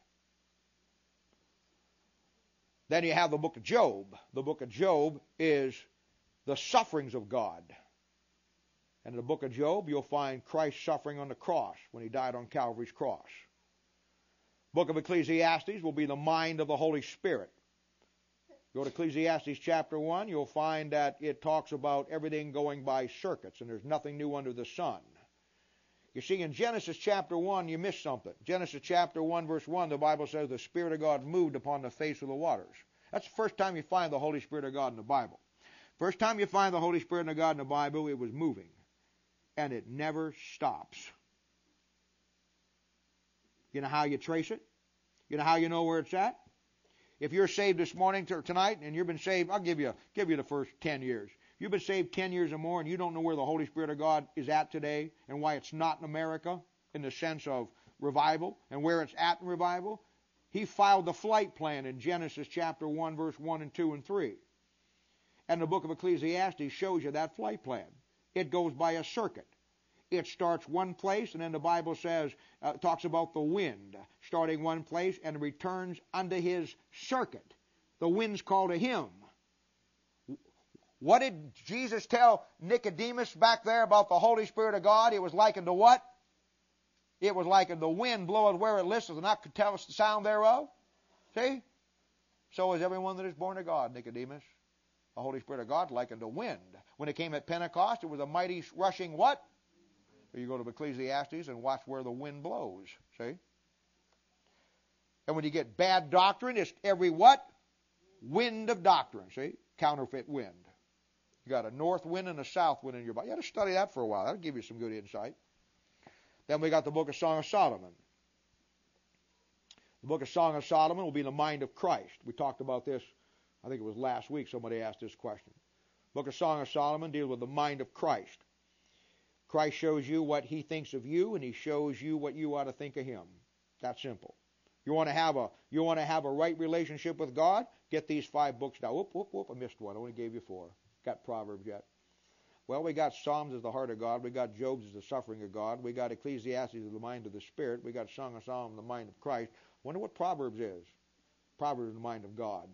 Then you have the book of Job. The book of Job is the sufferings of God. And in the book of Job, you'll find Christ suffering on the cross when he died on Calvary's cross. Book of Ecclesiastes will be the mind of the Holy Spirit. Go to Ecclesiastes chapter one, you'll find that it talks about everything going by circuits, and there's nothing new under the sun. You see, in Genesis chapter one, you missed something. Genesis chapter one, verse one, the Bible says the Spirit of God moved upon the face of the waters. That's the first time you find the Holy Spirit of God in the Bible. First time you find the Holy Spirit of God in the Bible, it was moving. And it never stops. You know how you trace it? You know how you know where it's at? If you're saved this morning or tonight and you've been saved, I'll give you give you the first ten years. If you've been saved ten years or more and you don't know where the Holy Spirit of God is at today and why it's not in America in the sense of revival and where it's at in revival, he filed the flight plan in Genesis chapter one, verse one and two and three. And the book of Ecclesiastes shows you that flight plan. It goes by a circuit. It starts one place, and then the Bible says, uh, talks about the wind starting one place and returns unto his circuit. The wind's called a hymn. What did Jesus tell Nicodemus back there about the Holy Spirit of God? It was likened to what? It was likened the wind bloweth where it listeth, and not could tell us the sound thereof. See? So is everyone that is born of God, Nicodemus. The Holy Spirit of God likened the wind. When it came at Pentecost, it was a mighty rushing what? You go to Ecclesiastes and watch where the wind blows. See? And when you get bad doctrine, it's every what? Wind of doctrine. See? Counterfeit wind. You got a north wind and a south wind in your body. You got to study that for a while. That'll give you some good insight. Then we got the book of Song of Solomon. The book of Song of Solomon will be the mind of Christ. We talked about this, I think it was last week somebody asked this question. Book of Song of Solomon deals with the mind of Christ. Christ shows you what he thinks of you, and he shows you what you ought to think of him. That's simple. You want to have a you want to have a right relationship with God? Get these five books down. Whoop, whoop, whoop, I missed one. I only gave you four. Got Proverbs yet. Well, we got Psalms as the heart of God. We got Job as the suffering of God. We got Ecclesiastes as the mind of the Spirit. We got Song of Solomon, the mind of Christ. Wonder what Proverbs is. Proverbs is the mind of God.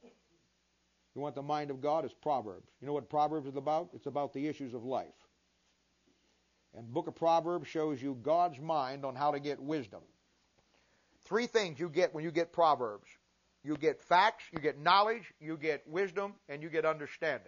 You want the mind of God? It's Proverbs. You know what Proverbs is about? It's about the issues of life. And the book of Proverbs shows you God's mind on how to get wisdom. Three things you get when you get Proverbs. You get facts, you get knowledge, you get wisdom, and you get understanding.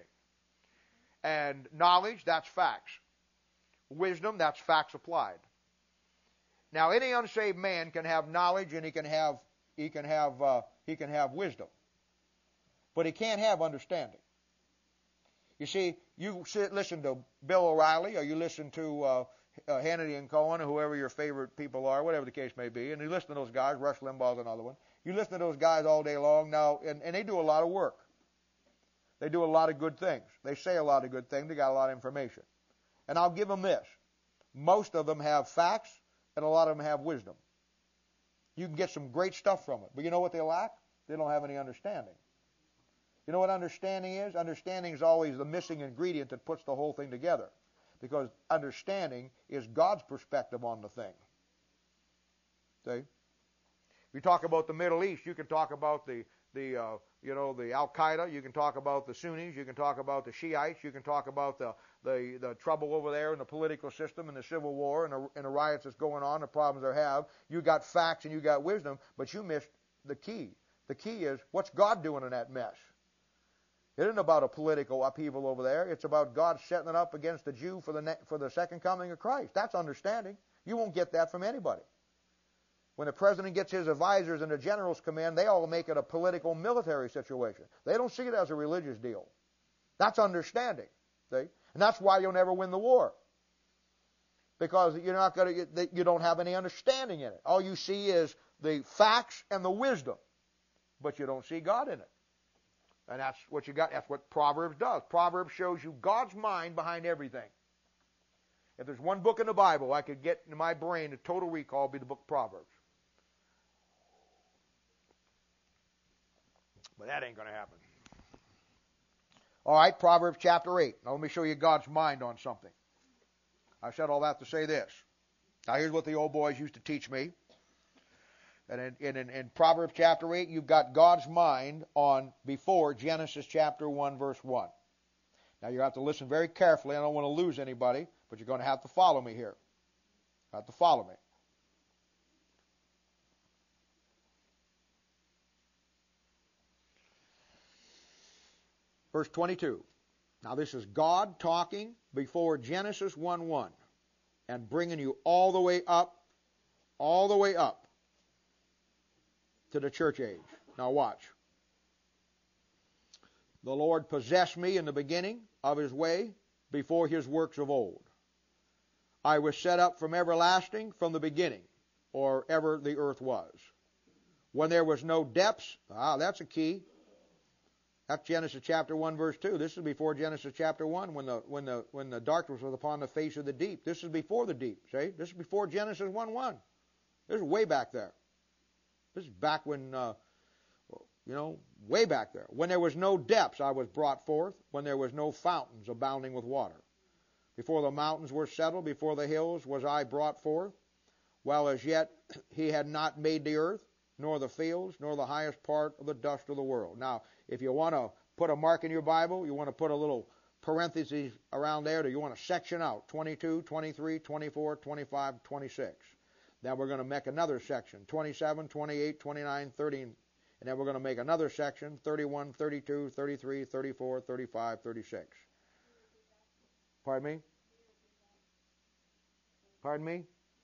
And knowledge, that's facts. Wisdom, that's facts applied. Now, any unsaved man can have knowledge and he can have he can have uh, he can have wisdom, but he can't have understanding. You see, you sit, listen to Bill O'Reilly, or you listen to uh, uh, Hannity and Cohen, or whoever your favorite people are, whatever the case may be, and you listen to those guys. Rush Limbaugh's another one. You listen to those guys all day long now, and, and they do a lot of work. They do a lot of good things. They say a lot of good things. They got a lot of information. And I'll give them this. Most of them have facts, and a lot of them have wisdom. You can get some great stuff from it. But you know what they lack? They don't have any understanding. You know what understanding is? Understanding is always the missing ingredient that puts the whole thing together. Because understanding is God's perspective on the thing. See? If you talk about the Middle East, you can talk about the, the uh, you know, the Al-Qaeda. You can talk about the Sunnis. You can talk about the Shiites. You can talk about the, the, the trouble over there in the political system and the civil war and the, and the riots that's going on, the problems they have. You got facts and you got wisdom, but you missed the key. The key is, what's God doing in that mess? It isn't about a political upheaval over there. It's about God setting it up against the Jew for the ne- for the second coming of Christ. That's understanding. You won't get that from anybody. When the president gets his advisors and the generals come in, they all make it a political military situation. They don't see it as a religious deal. That's understanding. See? And that's why you'll never win the war. Because you're not going to, you don't have any understanding in it. All you see is the facts and the wisdom, but you don't see God in it. And that's what you got. That's what Proverbs does. Proverbs shows you God's mind behind everything. If there's one book in the Bible I could get in my brain a total recall, it'd be the book of Proverbs. But that ain't going to happen. All right, Proverbs chapter eight. Now let me show you God's mind on something. I said all that to say this. Now here's what the old boys used to teach me. And in, in, in Proverbs chapter eight, you've got God's mind on before Genesis chapter one, verse one. Now you have to listen very carefully. I don't want to lose anybody, but you're going to have to follow me here. You have to follow me. Verse twenty-two. Now this is God talking before Genesis one one and bringing you all the way up, all the way up to the church age. Now watch. The Lord possessed me in the beginning of His way before His works of old. I was set up from everlasting, from the beginning, or ever the earth was. When there was no depths, ah, that's a key. That's Genesis chapter one, verse two. This is before Genesis chapter one, when the when the when the darkness was upon the face of the deep. This is before the deep. See, this is before Genesis one one. This is way back there. This is back when, uh, you know, way back there. When there was no depths, I was brought forth. When there was no fountains abounding with water. Before the mountains were settled, before the hills was I brought forth. While as yet He had not made the earth, nor the fields, nor the highest part of the dust of the world. Now, if you want to put a mark in your Bible, you want to put a little parentheses around there, or you want to section out twenty-two, twenty-three, twenty-four, twenty-five, twenty-six. Then we're going to make another section, twenty-seven, twenty-eight, twenty-nine, thirty, and then we're going to make another section, thirty-one, thirty-two, thirty-three, thirty-four, thirty-five, thirty-six. Pardon me? Pardon me?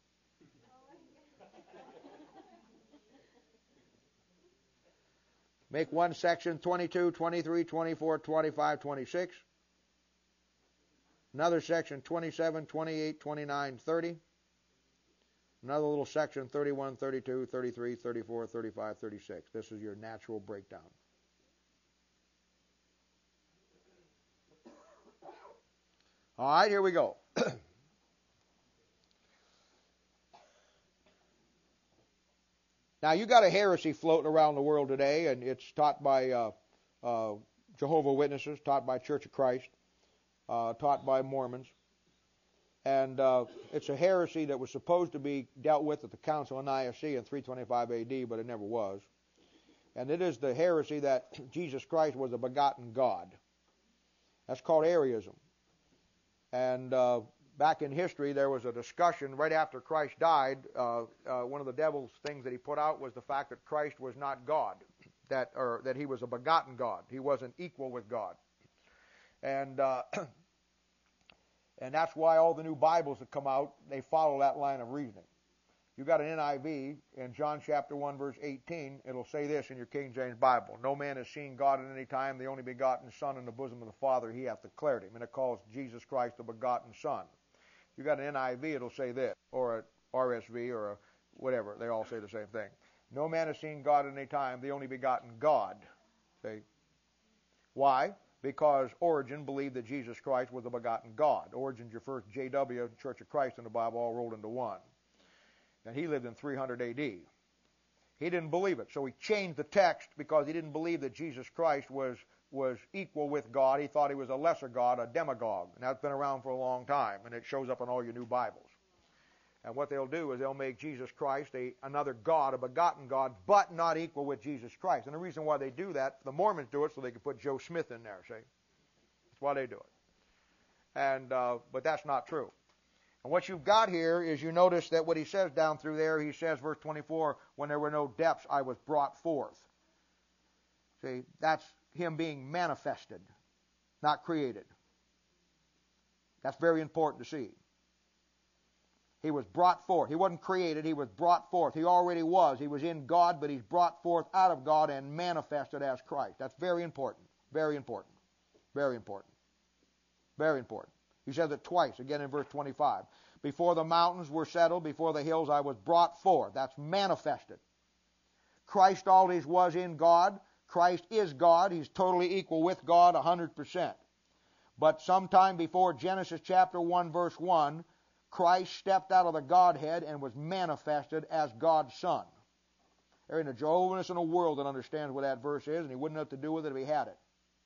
Make one section, twenty-two, twenty-three, twenty-four, twenty-five, twenty-six. Another section, twenty-seven, twenty-eight, twenty-nine, thirty. Another little section, thirty-one, thirty-two, thirty-three, thirty-four, thirty-five, thirty-six. This is your natural breakdown. All right, here we go. Now, you got a heresy floating around the world today, and it's taught by uh, uh, Jehovah's Witnesses, taught by Church of Christ, uh, taught by Mormons. And uh, it's a heresy that was supposed to be dealt with at the Council of Nicaea in three twenty-five A D, but it never was. And it is the heresy that Jesus Christ was a begotten God. That's called Arianism. And uh, back in history, there was a discussion right after Christ died. Uh, uh, one of the devil's things that he put out was the fact that Christ was not God, that or that He was a begotten God. He wasn't equal with God. And uh, and that's why all the new Bibles that come out, they follow that line of reasoning. You got an N I V in John chapter one, verse eighteen. It'll say this in your King James Bible: "No man has seen God at any time. The only begotten Son in the bosom of the Father, He hath declared Him." And it calls Jesus Christ the begotten Son. You got an N I V, it'll say this, or a R S V, or a whatever. They all say the same thing. "No man has seen God at any time. The only begotten God." See? Why? Because Origen believed that Jesus Christ was a begotten God. Origen's your first J W, Church of Christ in the Bible, all rolled into one. And he lived in three hundred A D. He didn't believe it, so he changed the text because he didn't believe that Jesus Christ was, was equal with God. He thought He was a lesser God, a demagogue. And that's been around for a long time, and it shows up in all your new Bibles. And what they'll do is they'll make Jesus Christ a, another God, a begotten God, but not equal with Jesus Christ. And the reason why they do that, the Mormons do it so they can put Joe Smith in there, see? That's why they do it. And uh, but that's not true. And what you've got here is you notice that what he says down through there, he says, verse twenty-four, "When there were no depths, I was brought forth." See, that's Him being manifested, not created. That's very important to see. He was brought forth. He wasn't created. He was brought forth. He already was. He was in God, but He's brought forth out of God and manifested as Christ. That's very important. Very important. Very important. Very important. He says it twice, again in verse twenty-five. "Before the mountains were settled, before the hills I was brought forth." That's manifested. Christ always was in God. Christ is God. He's totally equal with God, one hundred percent. But sometime before Genesis chapter one, verse one, Christ stepped out of the Godhead and was manifested as God's Son. There ain't a Jehovah's Witness in the world that understands what that verse is, and he wouldn't know what to do with it if he had it.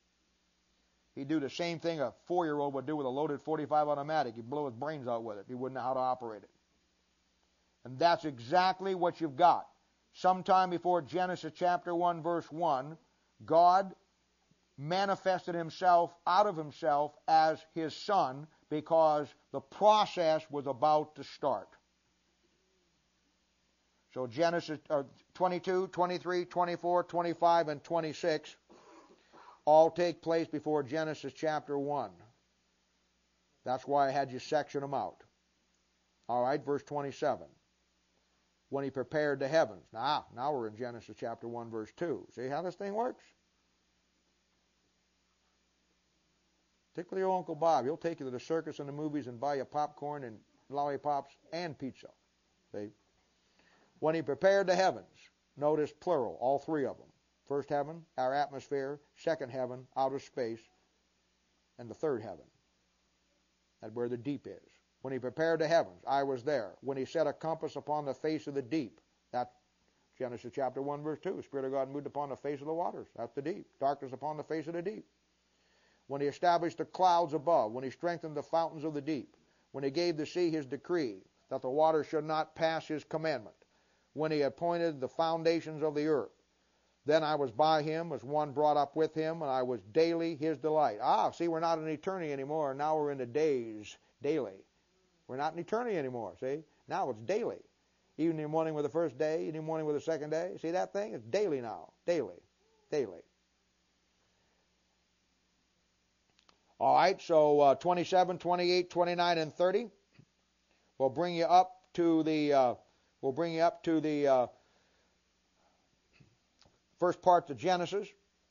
He'd do the same thing a four-year-old would do with a loaded forty-five automatic. He'd blow his brains out with it. He wouldn't know how to operate it. And that's exactly what you've got. Sometime before Genesis chapter one, verse one, God manifested himself out of himself as his son because the process was about to start. So Genesis uh, twenty-two, twenty-three, twenty-four, twenty-five, and twenty-six all take place before Genesis chapter one. That's why I had you section them out. All right, verse twenty-seven. When he prepared the heavens. Now, now we're in Genesis chapter one, verse two. See how this thing works? Stick with your Uncle Bob. He'll take you to the circus and the movies and buy you popcorn and lollipops and pizza. See? When he prepared the heavens, notice plural, all three of them. First heaven, our atmosphere. Second heaven, outer space. And the third heaven. That's where the deep is. When he prepared the heavens, I was there. When he set a compass upon the face of the deep. That's Genesis chapter one, verse two. The Spirit of God moved upon the face of the waters. That's the deep. Darkness upon the face of the deep. When he established the clouds above. When he strengthened the fountains of the deep. When he gave the sea his decree, that the waters should not pass his commandment. When he appointed the foundations of the earth. Then I was by him as one brought up with him, and I was daily his delight. Ah, see, we're not in eternity anymore. Now we're in the days, daily. We're not in eternity anymore, see? Now it's daily. Evening morning with the first day, evening morning with the second day. See that thing? It's daily now. Daily. Daily. All right, so uh, twenty-seven, twenty-eight, twenty-nine, and thirty will bring you up to the uh, will bring you up to the uh, first parts of Genesis.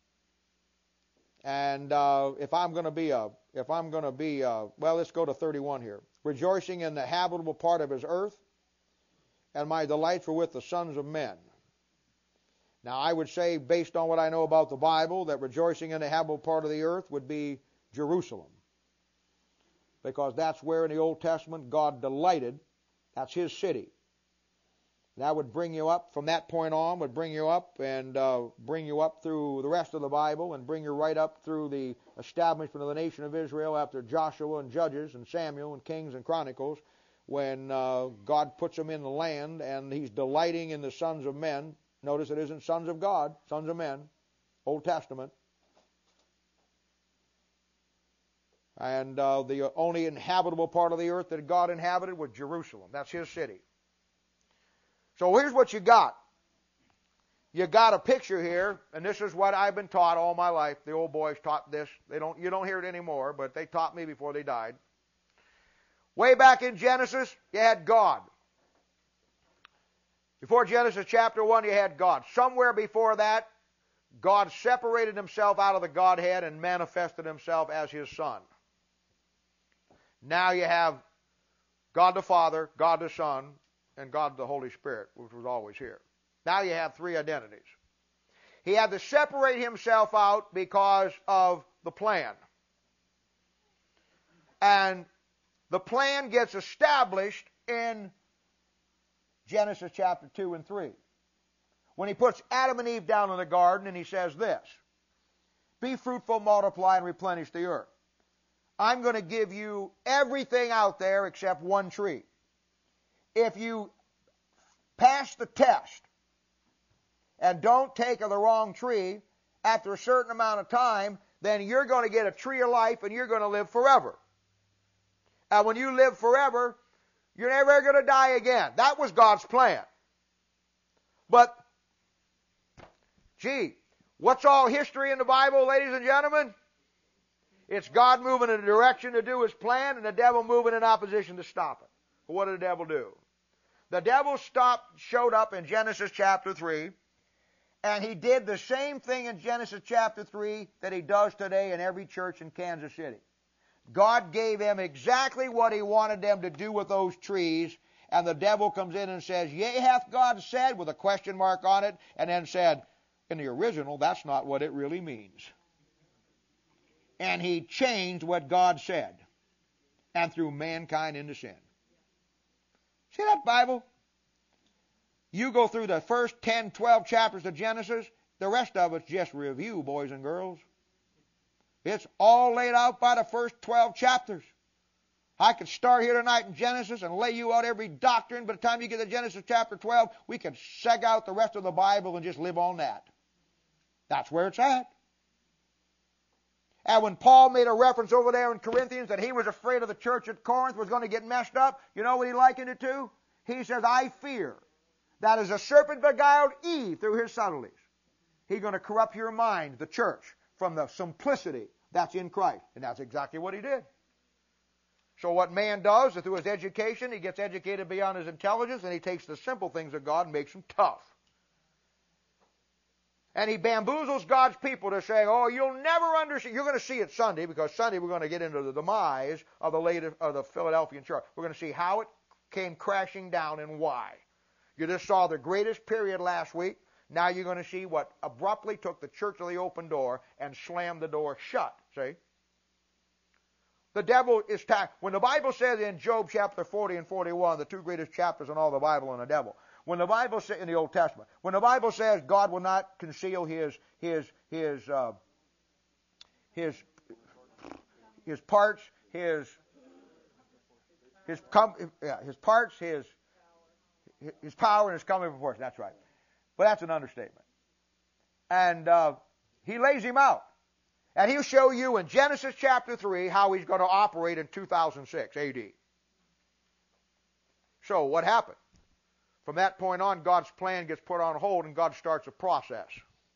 And uh, if I'm going to be a, if I'm going to be, a, well, let's go to thirty-one here. Rejoicing in the habitable part of his earth, and my delights were with the sons of men. Now, I would say, based on what I know about the Bible, that rejoicing in the habitable part of the earth would be Jerusalem, because that's where in the Old Testament God delighted. That's his city. That would bring you up, from that point on, would bring you up and uh, bring you up through the rest of the Bible and bring you right up through the establishment of the nation of Israel after Joshua and Judges and Samuel and Kings and Chronicles, when uh, God puts them in the land and he's delighting in the sons of men. Notice it isn't sons of God, sons of men, Old Testament. And uh, the only inhabitable part of the earth that God inhabited was Jerusalem. That's his city. So here's what you got. You got a picture here, and this is what I've been taught all my life. The old boys taught this. They don't, you don't hear it anymore, but they taught me before they died. Way back in Genesis, you had God. Before Genesis chapter one, you had God. Somewhere before that, God separated himself out of the Godhead and manifested himself as his Son. Now you have God the Father, God the Son, and God the Holy Spirit, which was always here. Now you have three identities. He had to separate himself out because of the plan. And the plan gets established in Genesis chapter two and three. When he puts Adam and Eve down in the garden and he says this, be fruitful, multiply, and replenish the earth. I'm going to give you everything out there except one tree. If you pass the test and don't take of the wrong tree, after a certain amount of time, then you're going to get a tree of life and you're going to live forever. And when you live forever, you're never going to die again. That was God's plan. But, gee, what's all history in the Bible, ladies and gentlemen? It's God moving in a direction to do his plan and the devil moving in opposition to stop it. What did the devil do? The devil stopped, showed up in Genesis chapter three, and he did the same thing in Genesis chapter three that he does today in every church in Kansas City. God gave them exactly what he wanted them to do with those trees, and the devil comes in and says, yea, hath God said, with a question mark on it, and then said, in the original, that's not what it really means. And he changed what God said, and threw mankind into sin. See that Bible? You go through the first ten, twelve chapters of Genesis, the rest of it's just review, boys and girls. It's all laid out by the first twelve chapters. I could start here tonight in Genesis and lay you out every doctrine. By the time you get to Genesis chapter twelve, we could seg out the rest of the Bible and just live on that. That's where it's at. And when Paul made a reference over there in Corinthians that he was afraid of the church at Corinth was going to get messed up, you know what he likened it to? He says, I fear that as a serpent beguiled Eve through his subtleties, he's going to corrupt your mind, the church, from the simplicity that's in Christ. And that's exactly what he did. So what man does is through his education, he gets educated beyond his intelligence, and he takes the simple things of God and makes them tough. And he bamboozles God's people to say, oh, you'll never understand. You're going to see it Sunday, because Sunday we're going to get into the demise of the, latest, of the Philadelphian church. We're going to see how it came crashing down and why. You just saw the greatest period last week. Now you're going to see what abruptly took the church of the open door and slammed the door shut. See? The devil is ta- when the Bible says in Job chapter forty and forty-one, the two greatest chapters in all the Bible on the devil, when the Bible says in the Old Testament, when the Bible says God will not conceal his his his uh, his his parts, his his com- yeah, his parts, his his power and his coming proportion. That's right. But that's an understatement. And uh, he lays him out. And he'll show you in Genesis chapter three how he's going to operate in two thousand six A D. So what happened? From that point on, God's plan gets put on hold and God starts a process.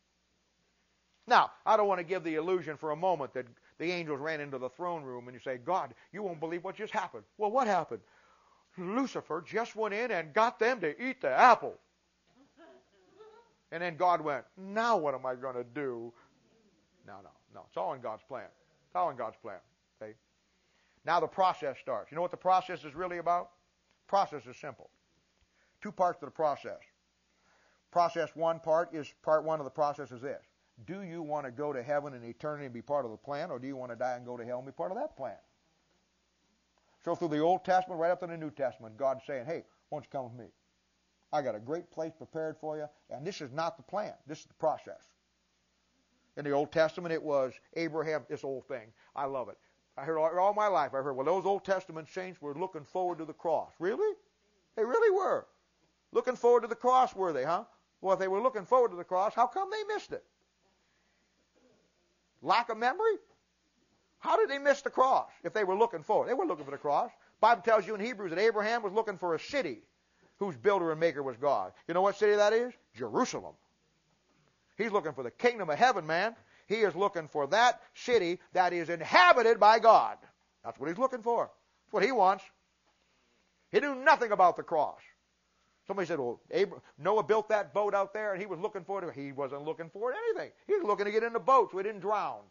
Now, I don't want to give the illusion for a moment that the angels ran into the throne room and you say, God, you won't believe what just happened. Well, what happened? Lucifer just went in and got them to eat the apple. And then God went, now what am I going to do? No, no, no. It's all in God's plan. It's all in God's plan. Okay? Now the process starts. You know what the process is really about? Process is simple. Two parts to the process. Process one part is, part one of the process is this. Do you want to go to heaven in eternity and be part of the plan, or do you want to die and go to hell and be part of that plan? So through the Old Testament right up to the New Testament, God's saying, hey, won't you come with me? I got a great place prepared for you, and this is not the plan. This is the process. In the Old Testament, it was Abraham, this old thing. I love it. I heard all, all my life, I heard, well, those Old Testament saints were looking forward to the cross. Really? They really were. Looking forward to the cross, were they, huh? Well, if they were looking forward to the cross, how come they missed it? Lack of memory? How did they miss the cross if they were looking forward? They were looking for the cross. The Bible tells you in Hebrews that Abraham was looking for a city whose builder and maker was God. You know what city that is? Jerusalem. He's looking for the kingdom of heaven, man. He is looking for that city that is inhabited by God. That's what he's looking for. That's what he wants. He knew nothing about the cross. Somebody said, well, Abraham, Noah built that boat out there and he was looking for it. He wasn't looking for anything. He was looking to get in the boat so he didn't drown.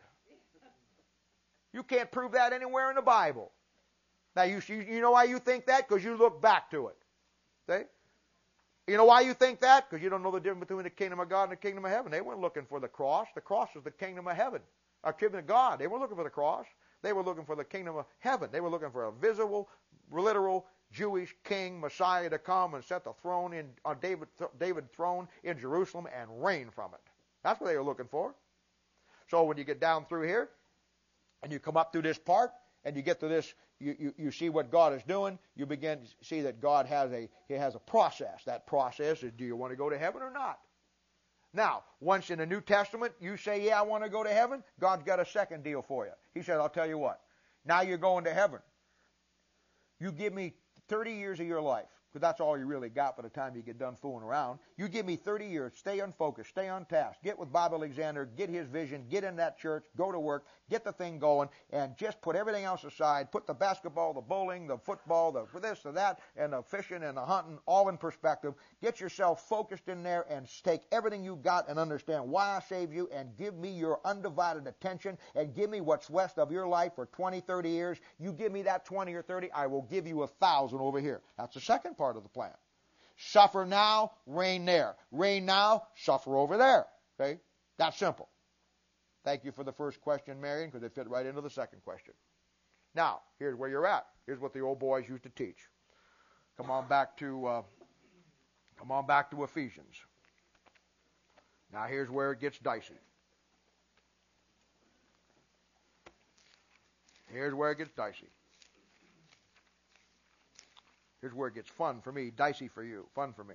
You can't prove that anywhere in the Bible. Now, you, you know why you think that? Because you look back to it. See? You know why you think that? Because you don't know the difference between the kingdom of God and the kingdom of heaven. They weren't looking for the cross. The cross was the kingdom of heaven. Or kingdom of God. They weren't looking for the cross. They were looking for the kingdom of heaven. They were looking for a visible, literal, Jewish king, Messiah to come and set the throne in on David, David's throne in Jerusalem and reign from it. That's what they were looking for. So when you get down through here and you come up through this part and you get to this, you, you, you see what God is doing, you begin to see that God has a he has a process. That process is, do you want to go to heaven or not? Now, once in the New Testament you say, yeah, I want to go to heaven, God's got a second deal for you. He said, I'll tell you what. Now you're going to heaven. You give me thirty years of your life, because that's all you really got by the time you get done fooling around. You give me thirty years, stay unfocused, stay on task, get with Bob Alexander, get his vision, get in that church, go to work, get the thing going, and just put everything else aside, put the basketball, the bowling, the football, the this, the that, and the fishing and the hunting all in perspective. Get yourself focused in there and take everything you got and understand why I saved you and give me your undivided attention and give me what's west of your life for twenty, thirty years. You give me that twenty or thirty, I will give you a thousand over here. That's the second part of the plan. Suffer now, reign there. Reign now, suffer over there. Okay? That's simple. Thank you for the first question, Marion, because it fit right into the second question. Now, here's where you're at. Here's what the old boys used to teach. Come on back to uh, come on back to Ephesians. Now here's where it gets dicey. Here's where it gets dicey. Here's where it gets fun for me, dicey for you, fun for me.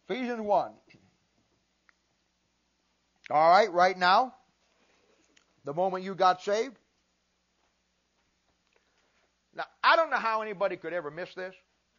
Ephesians one. All right, right now, the moment you got saved. Now, I don't know how anybody could ever miss this,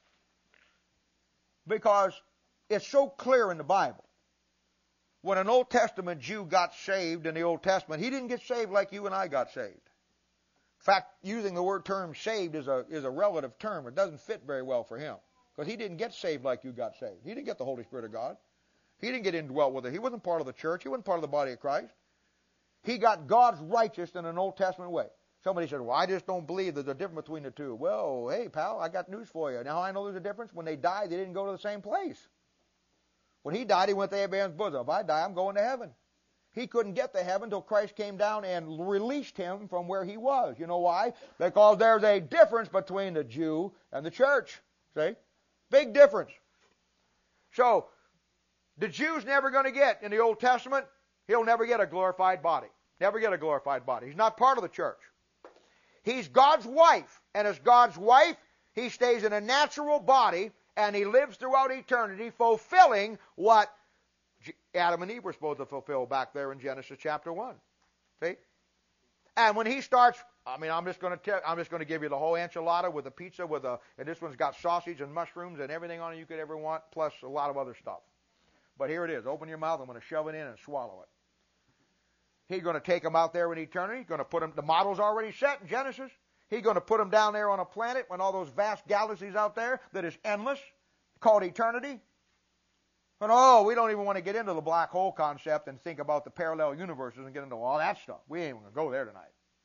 because it's so clear in the Bible. When an Old Testament Jew got saved in the Old Testament, he didn't get saved like you and I got saved. In fact, using the word term saved is a, is a relative term. It doesn't fit very well for him, because he didn't get saved like you got saved. He didn't get the Holy Spirit of God. He didn't get indwelt with it. He wasn't part of the church. He wasn't part of the body of Christ. He got God's righteousness in an Old Testament way. Somebody said, well, I just don't believe there's a difference between the two. Well, hey, pal, I got news for you. Now I know there's a difference. When they died, they didn't go to the same place. When he died, he went to Abraham's bosom. If I die, I'm going to heaven. He couldn't get to heaven until Christ came down and released him from where he was. You know why? Because there's a difference between the Jew and the church. See? Big difference. So, the Jew's never going to get, in the Old Testament, he'll never get a glorified body. Never get a glorified body. He's not part of the church. He's God's wife. And as God's wife, he stays in a natural body, and he lives throughout eternity fulfilling what Adam and Eve were supposed to fulfill back there in Genesis chapter one. See? And when he starts, I mean, I'm just going to tell, I'm just going to give you the whole enchilada with a pizza with a, and this one's got sausage and mushrooms and everything on it you could ever want, plus a lot of other stuff. But here it is. Open your mouth. I'm going to shove it in and swallow it. He's going to take them out there in eternity. He's going to put them, the model's already set in Genesis. He's going to put them down there on a planet when all those vast galaxies out there that is endless, called eternity. And oh, we don't even want to get into the black hole concept and think about the parallel universes and get into all that stuff. We ain't going to go there tonight.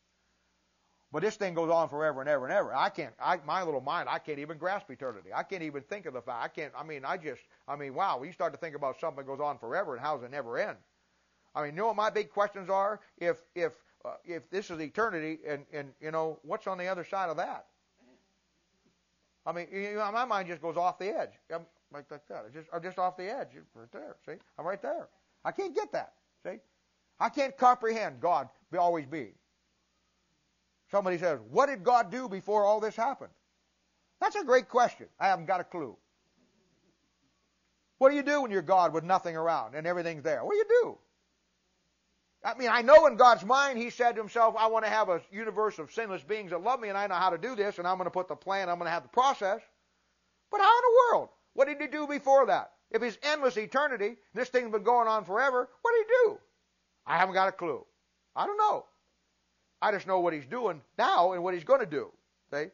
But this thing goes on forever and ever and ever. I can't, I, my little mind, I can't even grasp eternity. I can't even think of the fact. I can't, I mean, I just, I mean, wow, when you start to think about something that goes on forever and how does it never end? I mean, you know what my big questions are? If, if, uh, if this is eternity and, and, you know, what's on the other side of that? I mean, you know, my mind just goes off the edge. I'm like, like that. I just, I'm just off the edge. Right there. See? I'm right there. I can't get that. See? I can't comprehend God be always being. Somebody says, what did God do before all this happened? That's a great question. I haven't got a clue. What do you do when you're God with nothing around and everything's there? What do you do? I mean, I know in God's mind, he said to himself, I want to have a universe of sinless beings that love me, and I know how to do this, and I'm going to put the plan, I'm going to have the process. But how in the world? What did he do before that? If he's endless eternity, this thing's been going on forever, what did he do? I haven't got a clue. I don't know. I just know what he's doing now and what he's going to do. See?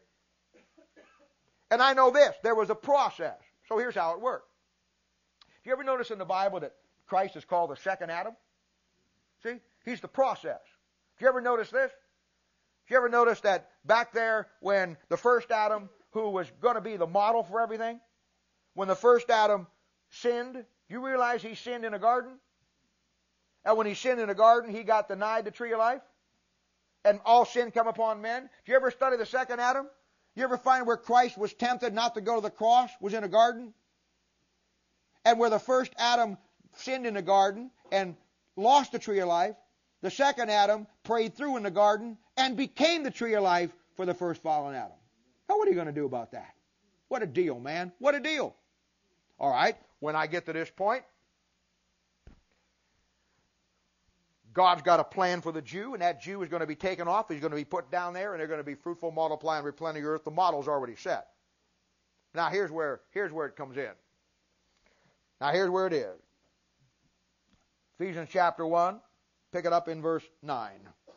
And I know this. There was a process. So here's how it worked. Do you ever notice in the Bible that Christ is called the second Adam? See? He's the process. Do you ever notice this? Do you ever notice that back there when the first Adam, who was going to be the model for everything, when the first Adam sinned, do you realize he sinned in a garden? And when he sinned in a garden, he got denied the tree of life? And all sin come upon men? Do you ever study the second Adam? You ever find where Christ was tempted not to go to the cross was in a garden? And where the first Adam sinned in the garden and lost the tree of life, the second Adam prayed through in the garden and became the tree of life for the first fallen Adam. Now what are you going to do about that? What a deal, man. What a deal. All right, when I get to this point, God's got a plan for the Jew, and that Jew is going to be taken off. He's going to be put down there, and they're going to be fruitful, multiply, and replenish the earth. The model's already set. Now, here's where, here's where it comes in. Now, here's where it is. Ephesians chapter one, pick it up in verse nine.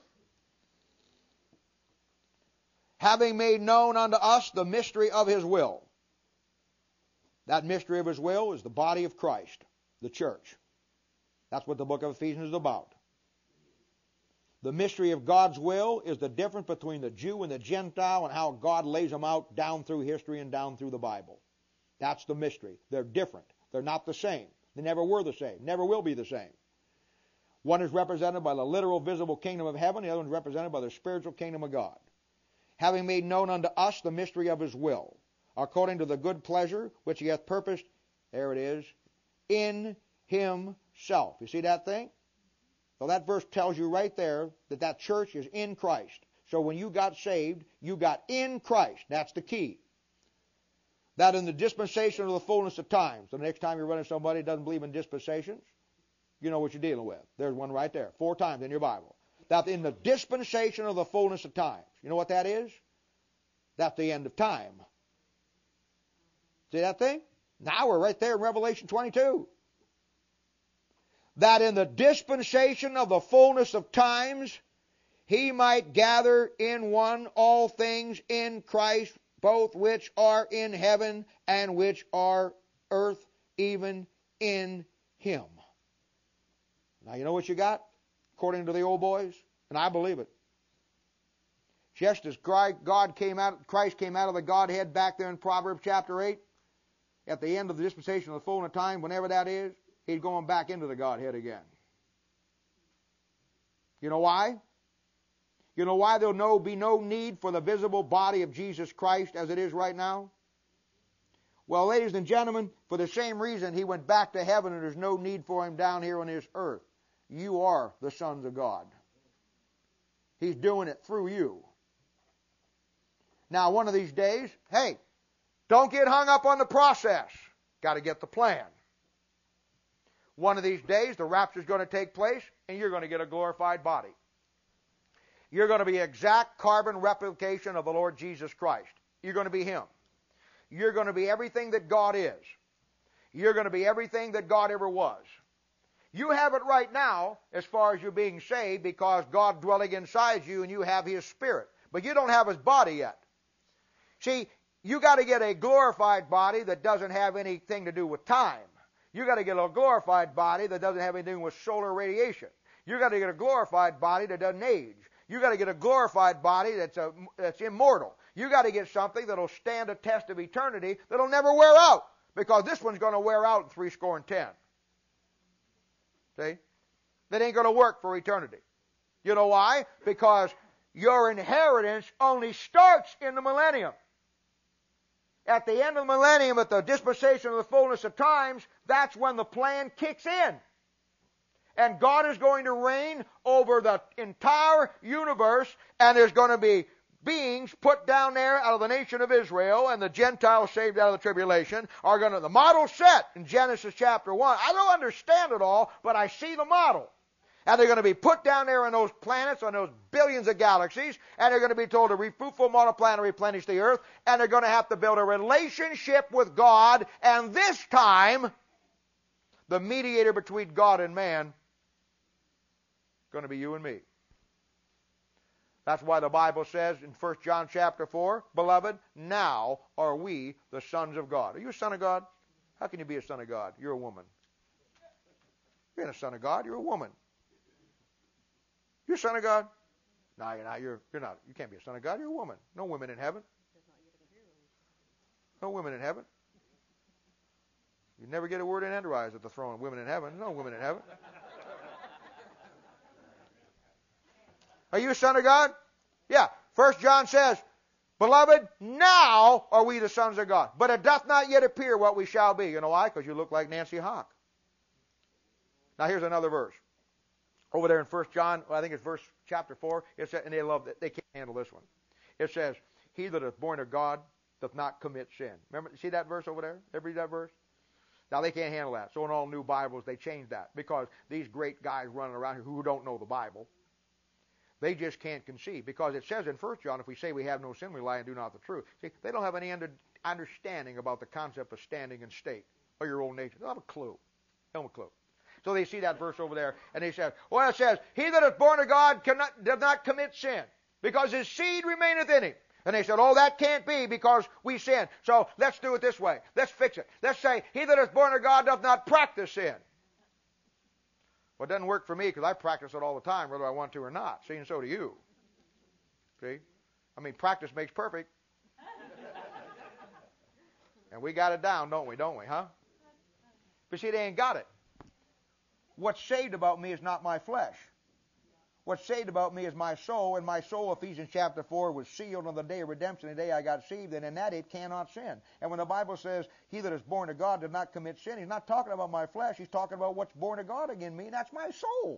Having made known unto us the mystery of his will. That mystery of his will is the body of Christ, the church. That's what the book of Ephesians is about. The mystery of God's will is the difference between the Jew and the Gentile and how God lays them out down through history and down through the Bible. That's the mystery. They're different. They're not the same. They never were the same. Never will be the same. One is represented by the literal visible kingdom of heaven. The other one is represented by the spiritual kingdom of God. Having made known unto us the mystery of his will, according to the good pleasure which he hath purposed, there it is, in himself. You see that thing? So that verse tells you right there that that church is in Christ. So when you got saved, you got in Christ. That's the key. That in the dispensation of the fullness of times. So the next time you're running somebody who doesn't believe in dispensations, you know what you're dealing with. There's one right there, four times in your Bible. That in the dispensation of the fullness of times. You know what that is? That's the end of time. See that thing? Now we're right there in Revelation twenty-two. That in the dispensation of the fullness of times, he might gather in one all things in Christ, both which are in heaven and which are earth, even in him. Now you know what you got, according to the old boys? And I believe it. Just as God came out, Christ came out of the Godhead back there in Proverbs chapter eight, at the end of the dispensation of the fullness of time, whenever that is, he's going back into the Godhead again. You know why? You know why there'll no, be no need for the visible body of Jesus Christ as it is right now? Well, ladies and gentlemen, for the same reason he went back to heaven and there's no need for him down here on this earth. You are the sons of God. He's doing it through you. Now, one of these days, hey, don't get hung up on the process. Got to get the plan. One of these days, the rapture is going to take place, and you're going to get a glorified body. You're going to be exact carbon replication of the Lord Jesus Christ. You're going to be Him. You're going to be everything that God is. You're going to be everything that God ever was. You have it right now as far as you're being saved because God's dwelling inside you and you have His Spirit. But you don't have His body yet. See, you got to get a glorified body that doesn't have anything to do with time. You got to get a glorified body that doesn't have anything to do with solar radiation. You got to get a glorified body that doesn't age. You got to get a glorified body that's a, that's immortal. You got to get something that'll stand a test of eternity that'll never wear out, because this one's going to wear out in three score and ten. See? That ain't going to work for eternity. You know why? Because your inheritance only starts in the millennium. At the end of the millennium, at the dispensation of the fullness of times, that's when the plan kicks in. And God is going to reign over the entire universe, and there's going to be beings put down there out of the nation of Israel, and the Gentiles saved out of the tribulation are going to, the model set in Genesis chapter one. I don't understand it all, but I see the model. And they're going to be put down there on those planets, on those billions of galaxies, and they're going to be told to be fruitful, multiply, and replenish the earth, and they're going to have to build a relationship with God, and this time, the mediator between God and man is going to be you and me. That's why the Bible says in First John chapter four, Beloved, now are we the sons of God. Are you a son of God? How can you be a son of God? You're a woman. You're not a son of God, you're a woman. You're a son of God? No, you're not. You're, you're not. You can't be a son of God. You're a woman. No women in heaven. No women in heaven. You never get a word in edgewise at the throne of women in heaven. No women in heaven. Are you a son of God? Yeah. First John says, Beloved, now are we the sons of God. But it doth not yet appear what we shall be. You know why? Because you look like Nancy Hawk. Now here's another verse. Over there in First John, well, I think it's verse chapter four, it says, and they love it. They can't handle this one. It says, He that is born of God doth not commit sin. Remember, see that verse over there? Ever read that verse? Now they can't handle that. So in all new Bibles, they change that, because these great guys running around here who don't know the Bible, they just can't conceive. Because it says in First John, if we say we have no sin, we lie and do not the truth. See, they don't have any under, understanding about the concept of standing and state or your own nature. They don't have a clue. They don't have a clue. So they see that verse over there, and they say, well, it says, He that is born of God cannot, does not commit sin, because his seed remaineth in him. And they said, oh, that can't be because we sin. So let's do it this way. Let's fix it. Let's say, He that is born of God doth not practice sin. Well, it doesn't work for me because I practice it all the time, whether I want to or not. See, and so do you. See? I mean, practice makes perfect. And we got it down, don't we? Don't we, huh? But see, they ain't got it. What's saved about me is not my flesh. What's saved about me is my soul, and my soul, Ephesians chapter four, was sealed on the day of redemption, the day I got saved, and in that it cannot sin. And when the Bible says, He that is born of God does not commit sin, He's not talking about my flesh, He's talking about what's born of God again me, and that's my soul.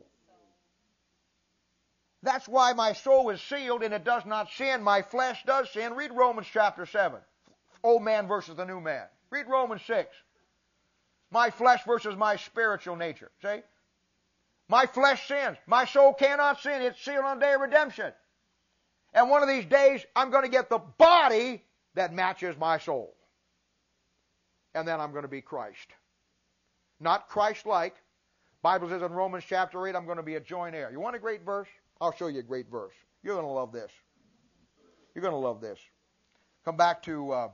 That's why my soul is sealed and it does not sin. My flesh does sin. Read Romans chapter seven. old man versus the new man. Read Romans six. My flesh versus my spiritual nature. See? My flesh sins. My soul cannot sin. It's sealed on the day of redemption. And one of these days, I'm going to get the body that matches my soul. And then I'm going to be Christ. Not Christ-like. Bible says in Romans chapter eight, I'm going to be a joint heir. You want a great verse? I'll show you a great verse. You're going to love this. You're going to love this. Come back to... Uh,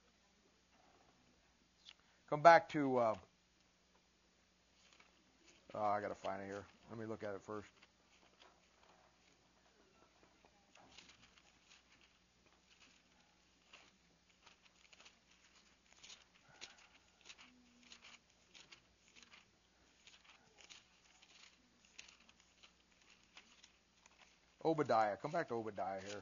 come back to... Uh, oh, I got to find it here. Let me look at it first. Obadiah. Come back to Obadiah here.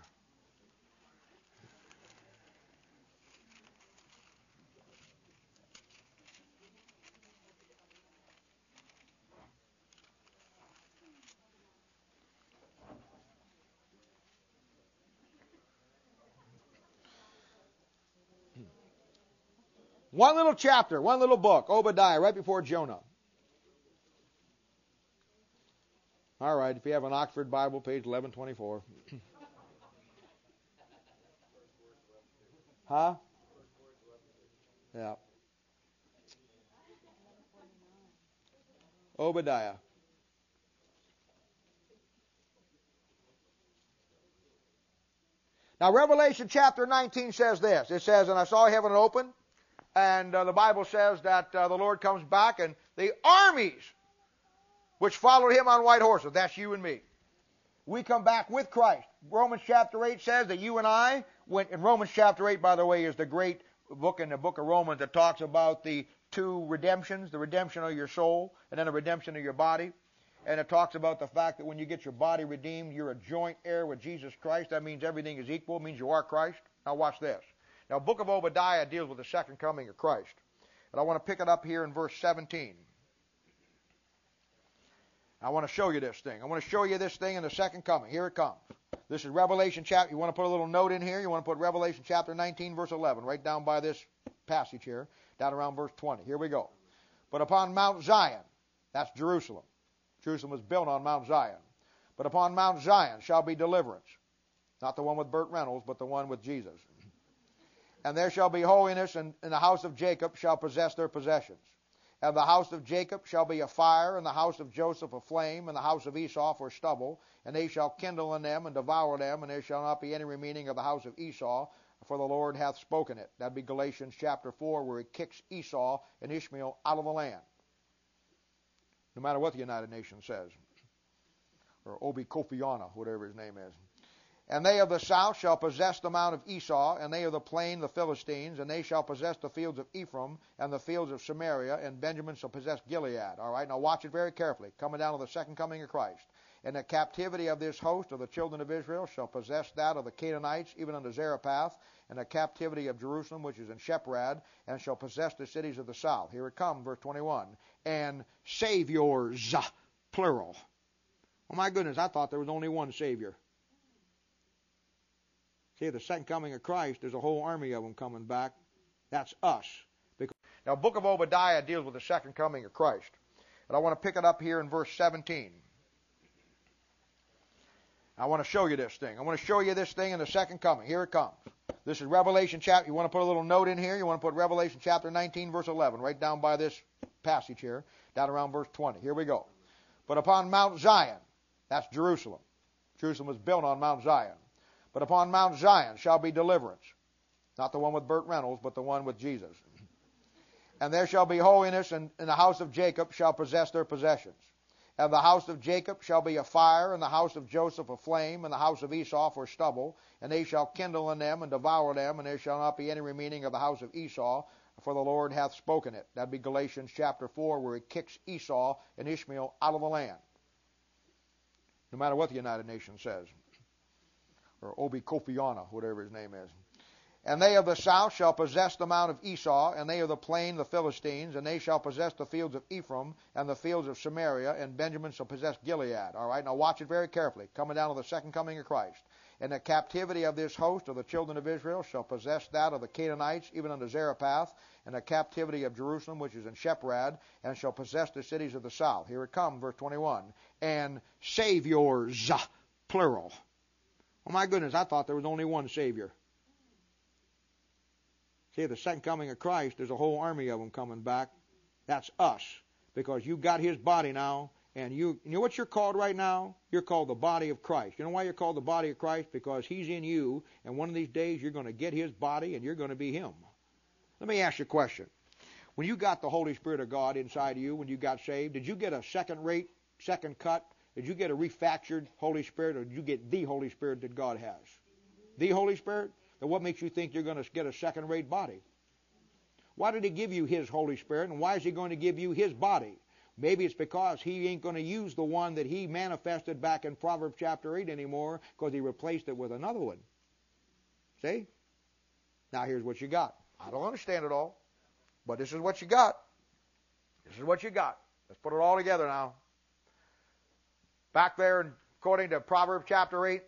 One little chapter, one little book, Obadiah, right before Jonah. All right, if you have an Oxford Bible, page eleven twenty-four. Huh? Yeah. Obadiah. Now, Revelation chapter nineteen says this. It says, and I saw heaven open, and uh, the Bible says that uh, the Lord comes back, and the armies which followed him on white horses, that's you and me. We come back with Christ. Romans chapter eight says that you and I, went, and Romans chapter eight, by the way, is the great book in the book of Romans that talks about the two redemptions, the redemption of your soul, and then the redemption of your body. And it talks about the fact that when you get your body redeemed, you're a joint heir with Jesus Christ. That means everything is equal. It means you are Christ. Now watch this. Now, book of Obadiah deals with the second coming of Christ. And I want to pick it up here in verse seventeen. I want to show you this thing. I want to show you this thing in the second coming. Here it comes. This is Revelation chapter. You want to put a little note in here? You want to put Revelation chapter nineteen, verse eleven, right down by this passage here, down around verse twenty. Here we go. But upon Mount Zion, that's Jerusalem. Jerusalem was built on Mount Zion. But upon Mount Zion shall be deliverance. Not the one with Burt Reynolds, but the one with Jesus. And there shall be holiness, and, and the house of Jacob shall possess their possessions. And the house of Jacob shall be a fire, and the house of Joseph a flame, and the house of Esau for stubble. And they shall kindle in them and devour them, and there shall not be any remaining of the house of Esau, for the Lord hath spoken it. That'd be Galatians chapter four, where he kicks Esau and Ishmael out of the land. No matter what the United Nations says. Or Obi Kofi Annan, whatever his name is. And they of the south shall possess the mount of Esau, and they of the plain the Philistines, and they shall possess the fields of Ephraim, and the fields of Samaria, and Benjamin shall possess Gilead. All right, now watch it very carefully. Coming down to the second coming of Christ. And the captivity of this host of the children of Israel shall possess that of the Canaanites, even unto Zarephath, and the captivity of Jerusalem, which is in Sheprad, and shall possess the cities of the south. Here it comes, verse twenty-one. And saviors, plural. Oh my goodness, I thought there was only one Savior. See, at the second coming of Christ, there's a whole army of them coming back. That's us. Because now, the book of Obadiah deals with the second coming of Christ. And I want to pick it up here in verse seventeen. I want to show you this thing. I want to show you this thing in the second coming. Here it comes. This is Revelation chapter. You want to put a little note in here? You want to put Revelation chapter nineteen, verse eleven, right down by this passage here, down around verse twenty. Here we go. But upon Mount Zion, that's Jerusalem. Jerusalem was built on Mount Zion. But upon Mount Zion shall be deliverance. Not the one with Burt Reynolds, but the one with Jesus. And there shall be holiness, and, and the house of Jacob shall possess their possessions. And the house of Jacob shall be a fire, and the house of Joseph a flame, and the house of Esau for stubble. And they shall kindle in them and devour them, and there shall not be any remaining of the house of Esau, for the Lord hath spoken it. That'd be Galatians chapter four, where he kicks Esau and Ishmael out of the land. No matter what the United Nations says. Or Obi Kofi Annan, whatever his name is. And they of the south shall possess the mount of Esau, and they of the plain the Philistines, and they shall possess the fields of Ephraim, and the fields of Samaria, and Benjamin shall possess Gilead. All right, now watch it very carefully. Coming down to the second coming of Christ. And the captivity of this host of the children of Israel shall possess that of the Canaanites, even unto Zarephath, and the captivity of Jerusalem, which is in Shepherad, and shall possess the cities of the south. Here it comes, verse twenty-one. And saviors, plural. Oh my goodness, I thought there was only one Savior. See, at the second coming of Christ, there's a whole army of them coming back. That's us. Because you got His body now. And you, you know what you're called right now? You're called the body of Christ. You know why you're called the body of Christ? Because He's in you, and one of these days you're going to get His body, and you're going to be Him. Let me ask you a question. When you got the Holy Spirit of God inside of you, when you got saved, did you get a second rate, second cut? Did you get a refactored Holy Spirit, or did you get the Holy Spirit that God has? The Holy Spirit? Then what makes you think you're going to get a second rate body? Why did He give you His Holy Spirit, and why is He going to give you His body? Maybe it's because He ain't going to use the one that He manifested back in Proverbs chapter eight anymore, because He replaced it with another one. See? Now here's what you got. I don't understand it all, but this is what you got. This is what you got. Let's put it all together now. Back there, according to Proverbs chapter eight,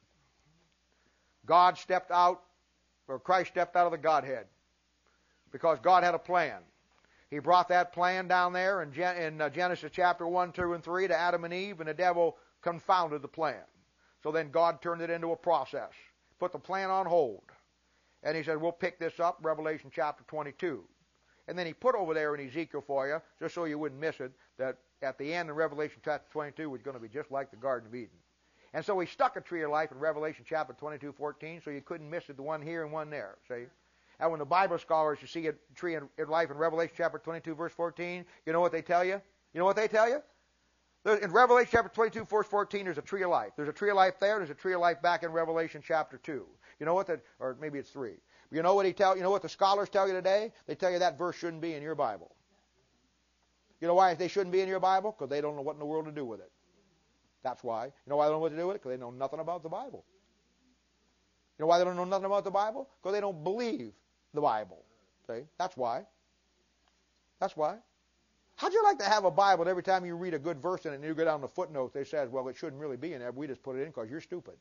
God stepped out, or Christ stepped out of the Godhead, because God had a plan. He brought that plan down there in, Gen- in uh, Genesis chapter one, two, and three to Adam and Eve, and the devil confounded the plan. So then God turned it into a process, put the plan on hold. And He said, we'll pick this up, Revelation chapter twenty-two. And then He put over there in Ezekiel for you, just so you wouldn't miss it, that at the end in Revelation chapter twenty-two was going to be just like the Garden of Eden. And so He stuck a tree of life in Revelation chapter twenty-two, fourteen, so you couldn't miss it, the one here and one there, see? And when the Bible scholars, you see a tree in, in life in Revelation chapter twenty-two, verse fourteen, you know what they tell you? You know what they tell you? There, in Revelation chapter twenty-two, verse fourteen, there's a tree of life. There's a tree of life there. There's a tree of life back in Revelation chapter two. You know what the, or maybe it's three. You know what he tell? You know what the scholars tell you today? They tell you that verse shouldn't be in your Bible. You know why they shouldn't be in your Bible? Because they don't know what in the world to do with it. That's why. You know why they don't know what to do with it? Because they know nothing about the Bible. You know why they don't know nothing about the Bible? Because they don't believe the Bible. See? That's why. That's why. How'd you like to have a Bible that every time you read a good verse in it and you go down the footnote, they says, well, it shouldn't really be in there, but we just put it in because you're stupid.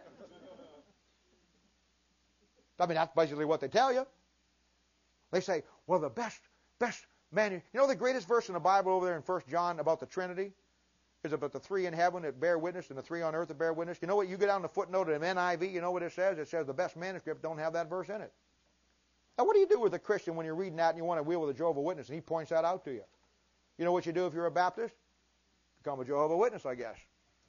I mean, that's basically what they tell you. They say, well, the best, best man, you know the greatest verse in the Bible over there in First John about the Trinity? Is about the three in heaven that bear witness and the three on earth that bear witness. You know what? You get down the footnote of N I V, you know what it says? It says the best manuscript don't have that verse in it. Now, what do you do with a Christian when you're reading that and you want to wheel with a Jehovah's Witness and he points that out to you? You know what you do if you're a Baptist? Become a Jehovah's Witness, I guess.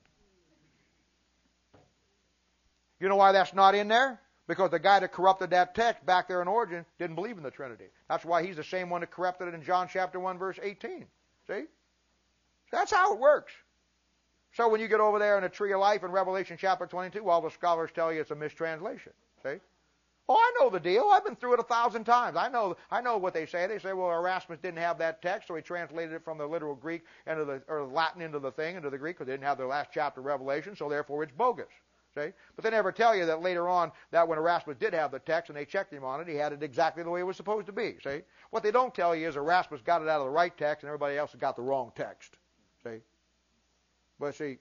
You know why that's not in there? Because the guy that corrupted that text back there in origin didn't believe in the Trinity. That's why he's the same one that corrupted it in John chapter one, verse eighteen. See? That's how it works. So when you get over there in the tree of life in Revelation chapter twenty-two, all the scholars tell you it's a mistranslation. See? Oh, I know the deal. I've been through it a thousand times. I know I know what they say. They say, well, Erasmus didn't have that text, so he translated it from the literal Greek into the, or Latin into the thing, into the Greek, because they didn't have the last chapter of Revelation, so therefore it's bogus. See? But they never tell you that later on, that when Erasmus did have the text and they checked him on it, he had it exactly the way it was supposed to be. See? What they don't tell you is Erasmus got it out of the right text and everybody else got the wrong text. See? But see,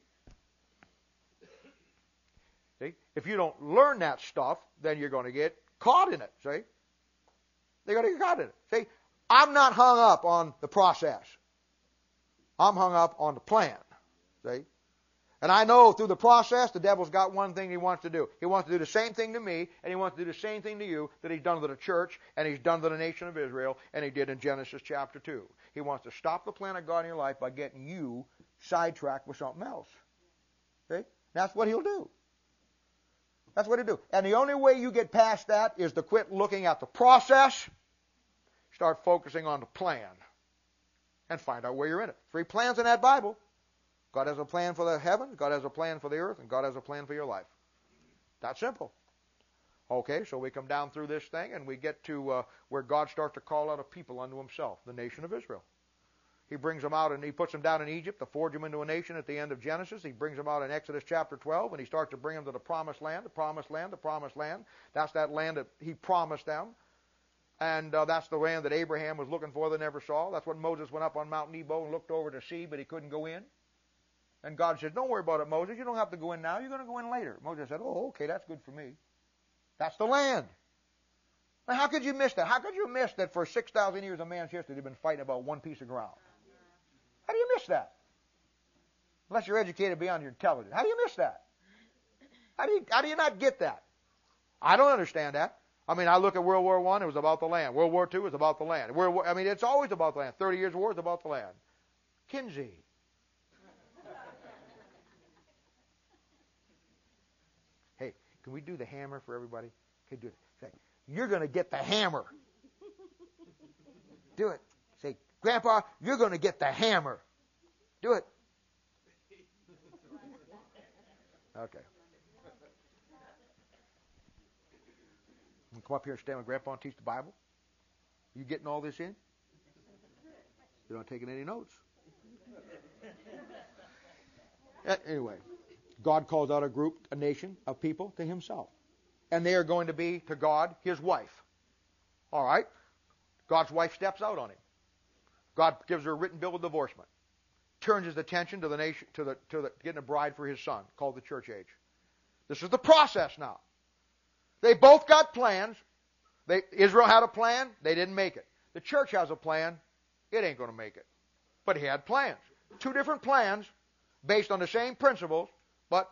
see, if you don't learn that stuff, then you're going to get caught in it. See? They're going to get caught in it. See? I'm not hung up on the process. I'm hung up on the plan. See? And I know through the process, the devil's got one thing he wants to do. He wants to do the same thing to me, and he wants to do the same thing to you that he's done to the church, and he's done to the nation of Israel, and he did in Genesis chapter two. He wants to stop the plan of God in your life by getting you sidetracked with something else. See? That's what he'll do. That's what he'll do. And the only way you get past that is to quit looking at the process, start focusing on the plan, and find out where you're in it. Three plans in that Bible. God has a plan for the heavens, God has a plan for the earth, and God has a plan for your life. That's simple. Okay, so we come down through this thing, and we get to uh, where God starts to call out a people unto himself, the nation of Israel. He brings them out, and he puts them down in Egypt to forge them into a nation at the end of Genesis. He brings them out in Exodus chapter twelve, and he starts to bring them to the promised land, the promised land, the promised land. That's that land that he promised them. And uh, that's the land that Abraham was looking for that never saw. That's when Moses went up on Mount Nebo and looked over to see, but he couldn't go in. And God says, don't worry about it, Moses. You don't have to go in now. You're going to go in later. Moses said, oh, okay, that's good for me. That's the land. Now, how could you miss that? How could you miss that for six thousand years of man's history they've been fighting about one piece of ground? How do you miss that? Unless you're educated beyond your intelligence. How do you miss that? How do you, how do you not get that? I don't understand that. I mean, I look at World War One, it was about the land. World War Two was about the land. World War, I mean, it's always about the land. Thirty Years' War is about the land. Kinsey. Hey, can we do the hammer for everybody? Okay, do it. Say, you're going to get the hammer. Do it. Say, Grandpa, you're going to get the hammer. Do it. Okay. You come up here and stand with Grandpa and teach the Bible? You getting all this in? You're not taking any notes. Anyway, God calls out a group, a nation of people to himself. And they are going to be, to God, his wife. All right? God's wife steps out on him. God gives her a written bill of divorcement. Turns his attention to the nation, to the, to the getting a bride for his son, called the church age. This is the process now. They both got plans. They, Israel had a plan. They didn't make it. The church has a plan. It ain't going to make it. But he had plans. Two different plans based on the same principles, but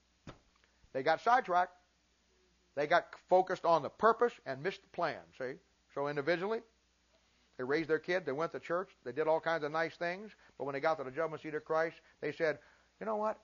they got sidetracked. They got focused on the purpose and missed the plan, see? So individually, they raised their kid. They went to church. They did all kinds of nice things. But when they got to the judgment seat of Christ, they said, you know what?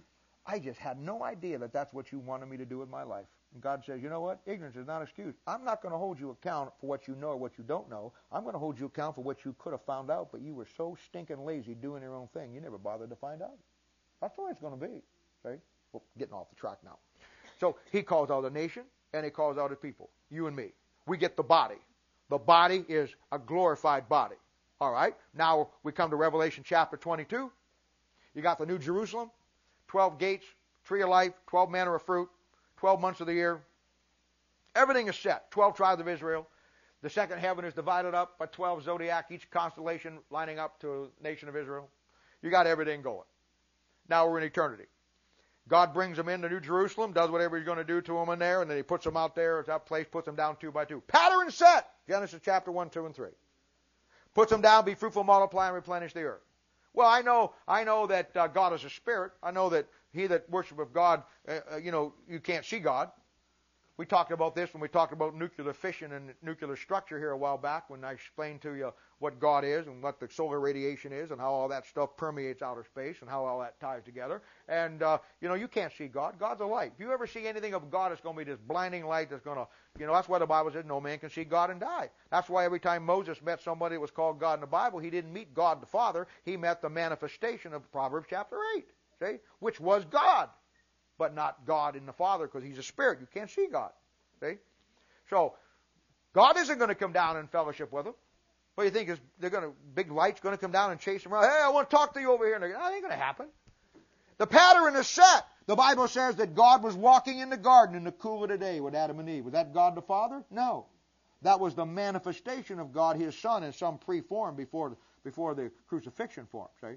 I just had no idea that that's what you wanted me to do with my life. And God says, you know what? Ignorance is not excuse. I'm not going to hold you account for what you know or what you don't know. I'm going to hold you account for what you could have found out, but you were so stinking lazy doing your own thing, you never bothered to find out. That's the way it's going to be. See? Well, getting off the track now. So he calls out a nation, and he calls out a people, you and me. We get the body. The body is a glorified body. All right? Now we come to Revelation chapter twenty-two. You got the New Jerusalem, twelve gates, tree of life, twelve manner of fruit, twelve months of the year. Everything is set. twelve tribes of Israel. The second heaven is divided up by twelve zodiac, each constellation lining up to the nation of Israel. You got everything going. Now we're in eternity. God brings them into New Jerusalem, does whatever he's going to do to them in there, and then he puts them out there at that place, puts them down two by two. Pattern set. Genesis chapter one, two, and three. Puts them down, be fruitful, multiply, and replenish the earth. Well, I know, I know that uh, God is a spirit. I know that he that worshipeth God, uh, uh, you know, you can't see God. We talked about this when we talked about nuclear fission and nuclear structure here a while back when I explained to you what God is and what the solar radiation is and how all that stuff permeates outer space and how all that ties together. And, uh, you know, you can't see God. God's a light. If you ever see anything of God, it's going to be this blinding light that's going to, you know, that's why the Bible says no man can see God and die. That's why every time Moses met somebody that was called God in the Bible, he didn't meet God the Father. He met the manifestation of Proverbs chapter eight, see, which was God. But not God in the Father because he's a spirit. You can't see God. See? So, God isn't going to come down and fellowship with them. What do you think? Is they're going to, big light's going to come down and chase them around? Hey, I want to talk to you over here. And they go, that ain't going to happen. The pattern is set. The Bible says that God was walking in the garden in the cool of the day with Adam and Eve. Was that God the Father? No. That was the manifestation of God, his Son, in some pre-form before, before the crucifixion form. See?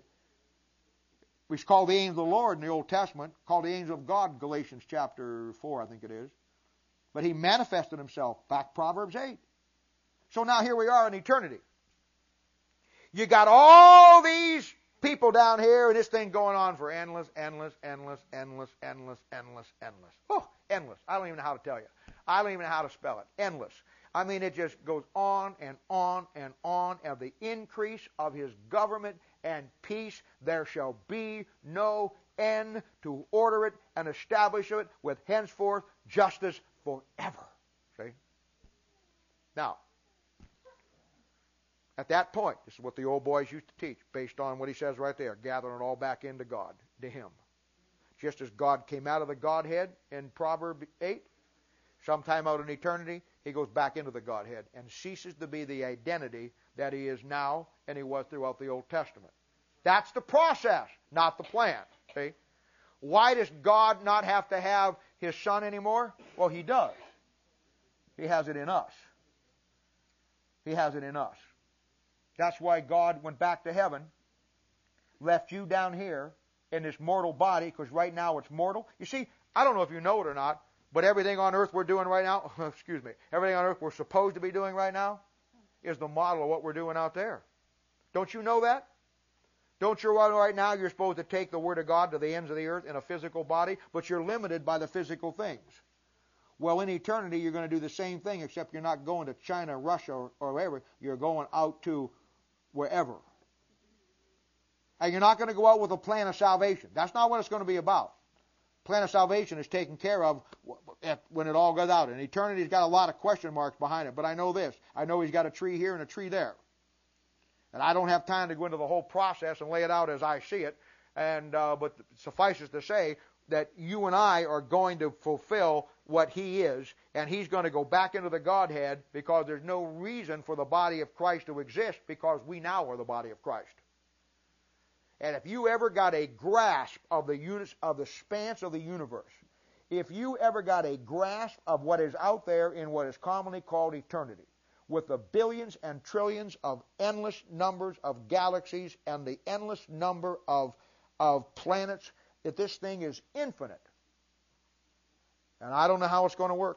We call the angel of the Lord in the Old Testament, called the angel of God, Galatians chapter four, I think it is. But he manifested himself, back Proverbs eight. So now here we are in eternity. You got all these people down here and this thing going on for endless, endless, endless, endless, endless, endless, endless. Oh, endless. I don't even know how to tell you. I don't even know how to spell it. Endless. I mean, it just goes on and on and on of the increase of his government and peace. There shall be no end to order it and establish it with henceforth justice forever. See? Now, at that point, this is what the old boys used to teach, based on what he says right there, gathering it all back into God, to him. Just as God came out of the Godhead in Proverbs eight, sometime out in eternity, he goes back into the Godhead and ceases to be the identity that he is now and he was throughout the Old Testament. That's the process, not the plan. See? Why does God not have to have his Son anymore? Well, he does. He has it in us. He has it in us. That's why God went back to heaven, left you down here, in this mortal body, because right now it's mortal. You see, I don't know if you know it or not, but everything on earth we're doing right now, excuse me, everything on earth we're supposed to be doing right now is the model of what we're doing out there. Don't you know that? Don't you know right now you're supposed to take the Word of God to the ends of the earth in a physical body, but you're limited by the physical things. Well, in eternity, you're going to do the same thing, except you're not going to China, Russia, or, or wherever. You're going out to wherever. And you're not going to go out with a plan of salvation. That's not what it's going to be about. Plan of salvation is taken care of when it all goes out. And eternity's got a lot of question marks behind it. But I know this. I know he's got a tree here and a tree there. And I don't have time to go into the whole process and lay it out as I see it. And uh, but suffices to say that you and I are going to fulfill what he is, and he's going to go back into the Godhead, because there's no reason for the body of Christ to exist, because we now are the body of Christ. And if you ever got a grasp of the units of the expanse of the universe, if you ever got a grasp of what is out there in what is commonly called eternity, with the billions and trillions of endless numbers of galaxies and the endless number of, of planets, that this thing is infinite. And I don't know how it's going to work.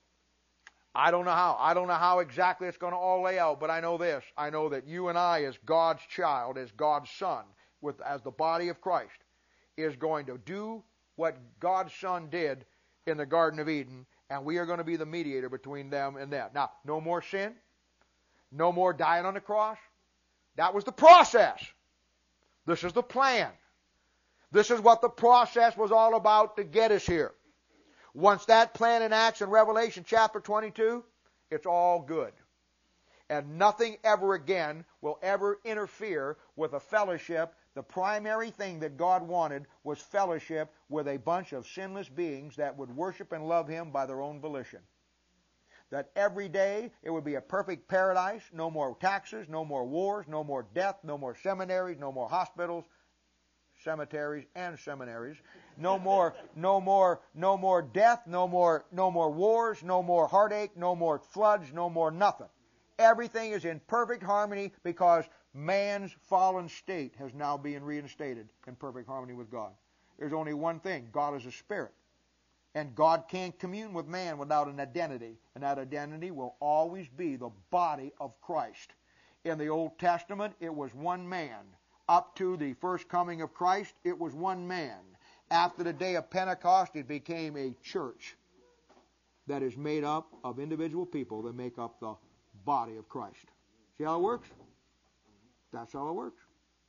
I don't know how. I don't know how exactly it's going to all lay out, but I know this. I know that you and I, as God's child, as God's son, with as the body of Christ, is going to do what God's Son did in the Garden of Eden, and we are going to be the mediator between them and them. Now, no more sin. No more dying on the cross. That was the process. This is the plan. This is what the process was all about to get us here. Once that plan enacts in Revelation chapter twenty-two, it's all good. And nothing ever again will ever interfere with a fellowship. The primary thing that God wanted was fellowship with a bunch of sinless beings that would worship and love Him by their own volition. That every day it would be a perfect paradise, no more taxes, no more wars, no more death, no more seminaries, no more hospitals, cemeteries and seminaries, no more, no more, no more death, no more, no more wars, no more heartache, no more floods, no more nothing. Everything is in perfect harmony, because man's fallen state has now been reinstated in perfect harmony with God. There's only one thing. God is a spirit. And God can't commune with man without an identity. And that identity will always be the body of Christ. In the Old Testament, it was one man. Up to the first coming of Christ, it was one man. After the day of Pentecost, it became a church that is made up of individual people that make up the body of Christ. See how it works? That's how it works.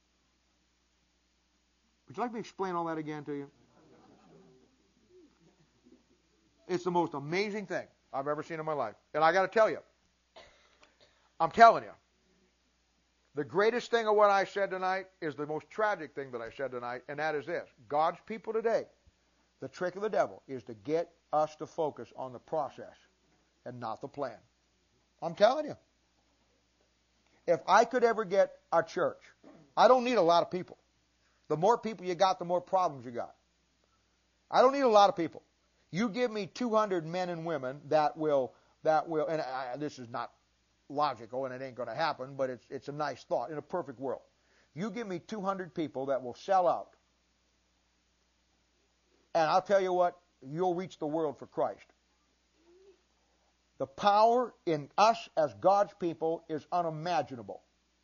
Would you like me to explain all that again to you? It's the most amazing thing I've ever seen in my life. And I got to tell you, I'm telling you, the greatest thing of what I said tonight is the most tragic thing that I said tonight, and that is this. God's people today, the trick of the devil is to get us to focus on the process and not the plan. I'm telling you. If I could ever get a church, I don't need a lot of people. The more people you got, the more problems you got. I don't need a lot of people. You give me two hundred men and women that will, that will, and I, this is not logical and it ain't going to happen, but it's, it's a nice thought in a perfect world. You give me two hundred people that will sell out, and I'll tell you what, you'll reach the world for Christ. The power in us as God's people is unimaginable.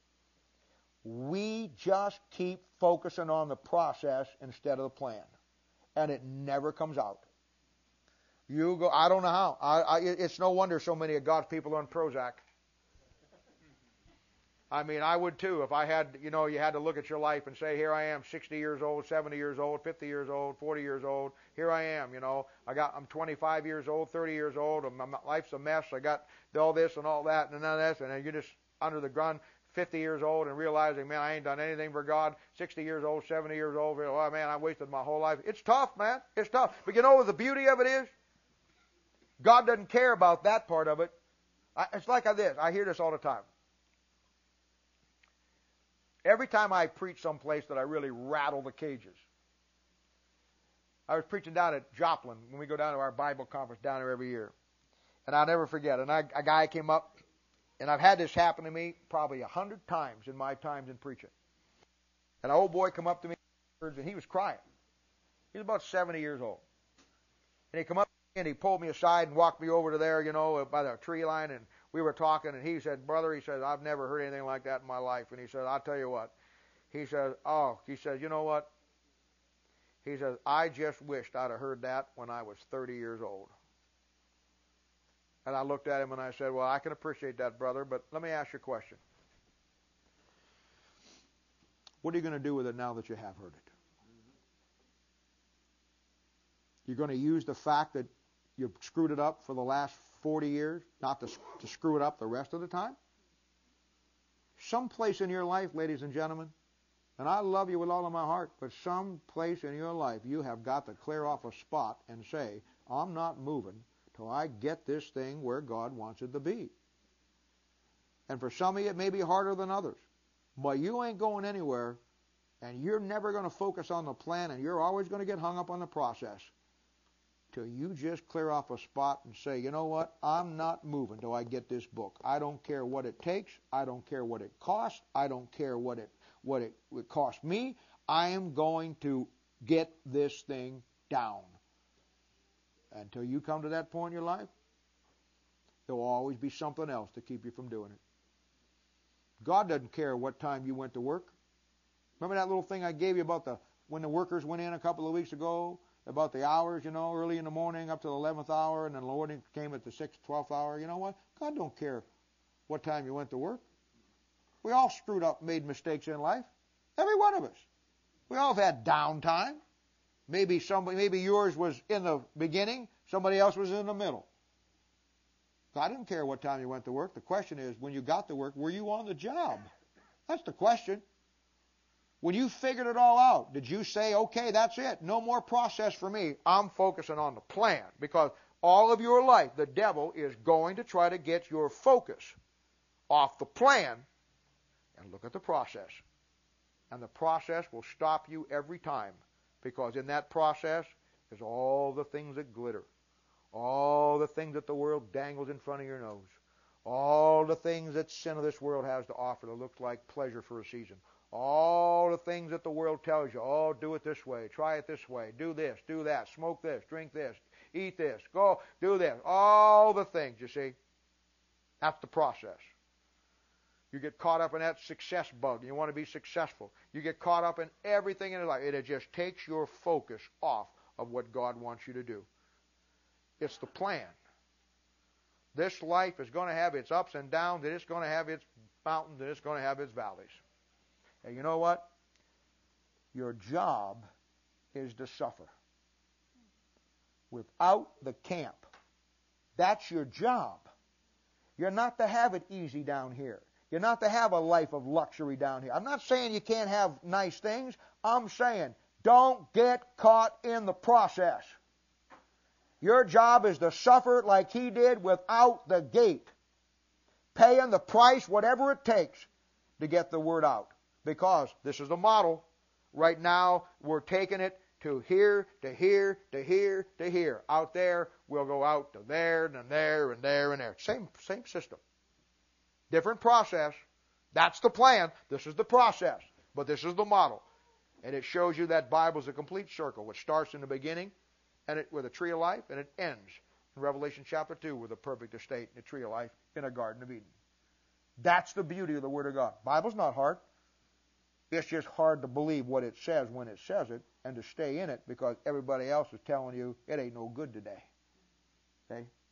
We just keep focusing on the process instead of the plan, and it never comes out. You go, I don't know how. I, I, it's no wonder so many of God's people are on Prozac. I mean, I would too if I had, you know, you had to look at your life and say, here I am, sixty years old, seventy years old, fifty years old, forty years old. Here I am, you know. I got, I'm twenty-five years old, thirty years old, and my life's a mess. I got all this and all that and none of this, and then you're just under the gun, fifty years old, and realizing, man, I ain't done anything for God. sixty years old, seventy years old, oh man, I wasted my whole life. It's tough, man. It's tough. But you know what the beauty of it is? God doesn't care about that part of it. I, it's like this. I hear this all the time. Every time I preach someplace that I really rattle the cages. I was preaching down at Joplin when we go down to our Bible conference down there every year. And I'll never forget. And I, a guy came up, and I've had this happen to me probably a hundred times in my times in preaching. And an old boy come up to me and he was crying. He was about seventy years old. And he come up and he pulled me aside and walked me over to there, you know, by the tree line, and we were talking, and he said, brother, he said, I've never heard anything like that in my life. And he said, I'll tell you what. He says, oh, he says, you know what? He says, I just wished I'd have heard that when I was thirty years old. And I looked at him and I said, well, I can appreciate that, brother, but let me ask you a question. What are you going to do with it now that you have heard it? You're going to use the fact that you've screwed it up for the last forty years, not to, to screw it up the rest of the time? Someplace in your life, ladies and gentlemen, and I love you with all of my heart, but some place in your life you have got to clear off a spot and say, I'm not moving till I get this thing where God wants it to be. And for some of you it may be harder than others, but you ain't going anywhere, and you're never going to focus on the plan, and you're always going to get hung up on the process till you just clear off a spot and say, you know what, I'm not moving till I get this book. I don't care what it takes. I don't care what it costs. I don't care what it what it would cost me. I am going to get this thing down. Until you come to that point in your life, there will always be something else to keep you from doing it. God doesn't care what time you went to work. Remember that little thing I gave you about the when the workers went in a couple of weeks ago, about the hours, you know, early in the morning up to the eleventh hour, and then the Lord came at the sixth, twelfth hour. You know what? God don't care what time you went to work. We all screwed up, made mistakes in life. Every one of us. We all have had downtime. Maybe somebody, maybe yours was in the beginning, somebody else was in the middle. God didn't care what time you went to work. The question is, when you got to work, were you on the job? That's the question. When you figured it all out, did you say, okay, that's it, no more process for me. I'm focusing on the plan. Because all of your life, the devil is going to try to get your focus off the plan and look at the process. And the process will stop you every time. Because in that process is all the things that glitter. All the things that the world dangles in front of your nose. All the things that sin of this world has to offer that looks like pleasure for a season. All the things that the world tells you, oh, do it this way, try it this way, do this, do that, smoke this, drink this, eat this, go, do this. All the things, you see. That's the process. You get caught up in that success bug, and you want to be successful. You get caught up in everything in your life. It just takes your focus off of what God wants you to do. It's the plan. This life is going to have its ups and downs, and it's going to have its mountains, and it's going to have its valleys. And you know what? Your job is to suffer. Without the camp, that's your job. You're not to have it easy down here. You're not to have a life of luxury down here. I'm not saying you can't have nice things. I'm saying don't get caught in the process. Your job is to suffer like he did without the gate, paying the price, whatever it takes, to get the word out. Because this is the model. Right now, we're taking it to here, to here, to here, to here. Out there, we'll go out to there, and there, and there, and there. Same, same system. Different process. That's the plan. This is the process. But this is the model. And it shows you that Bible is a complete circle. It starts in the beginning and it with a tree of life, and it ends in Revelation chapter two with a perfect estate in a tree of life in a Garden of Eden. That's the beauty of the Word of God. Bible's not hard. It's just hard to believe what it says when it says it and to stay in it because everybody else is telling you it ain't no good today. Okay?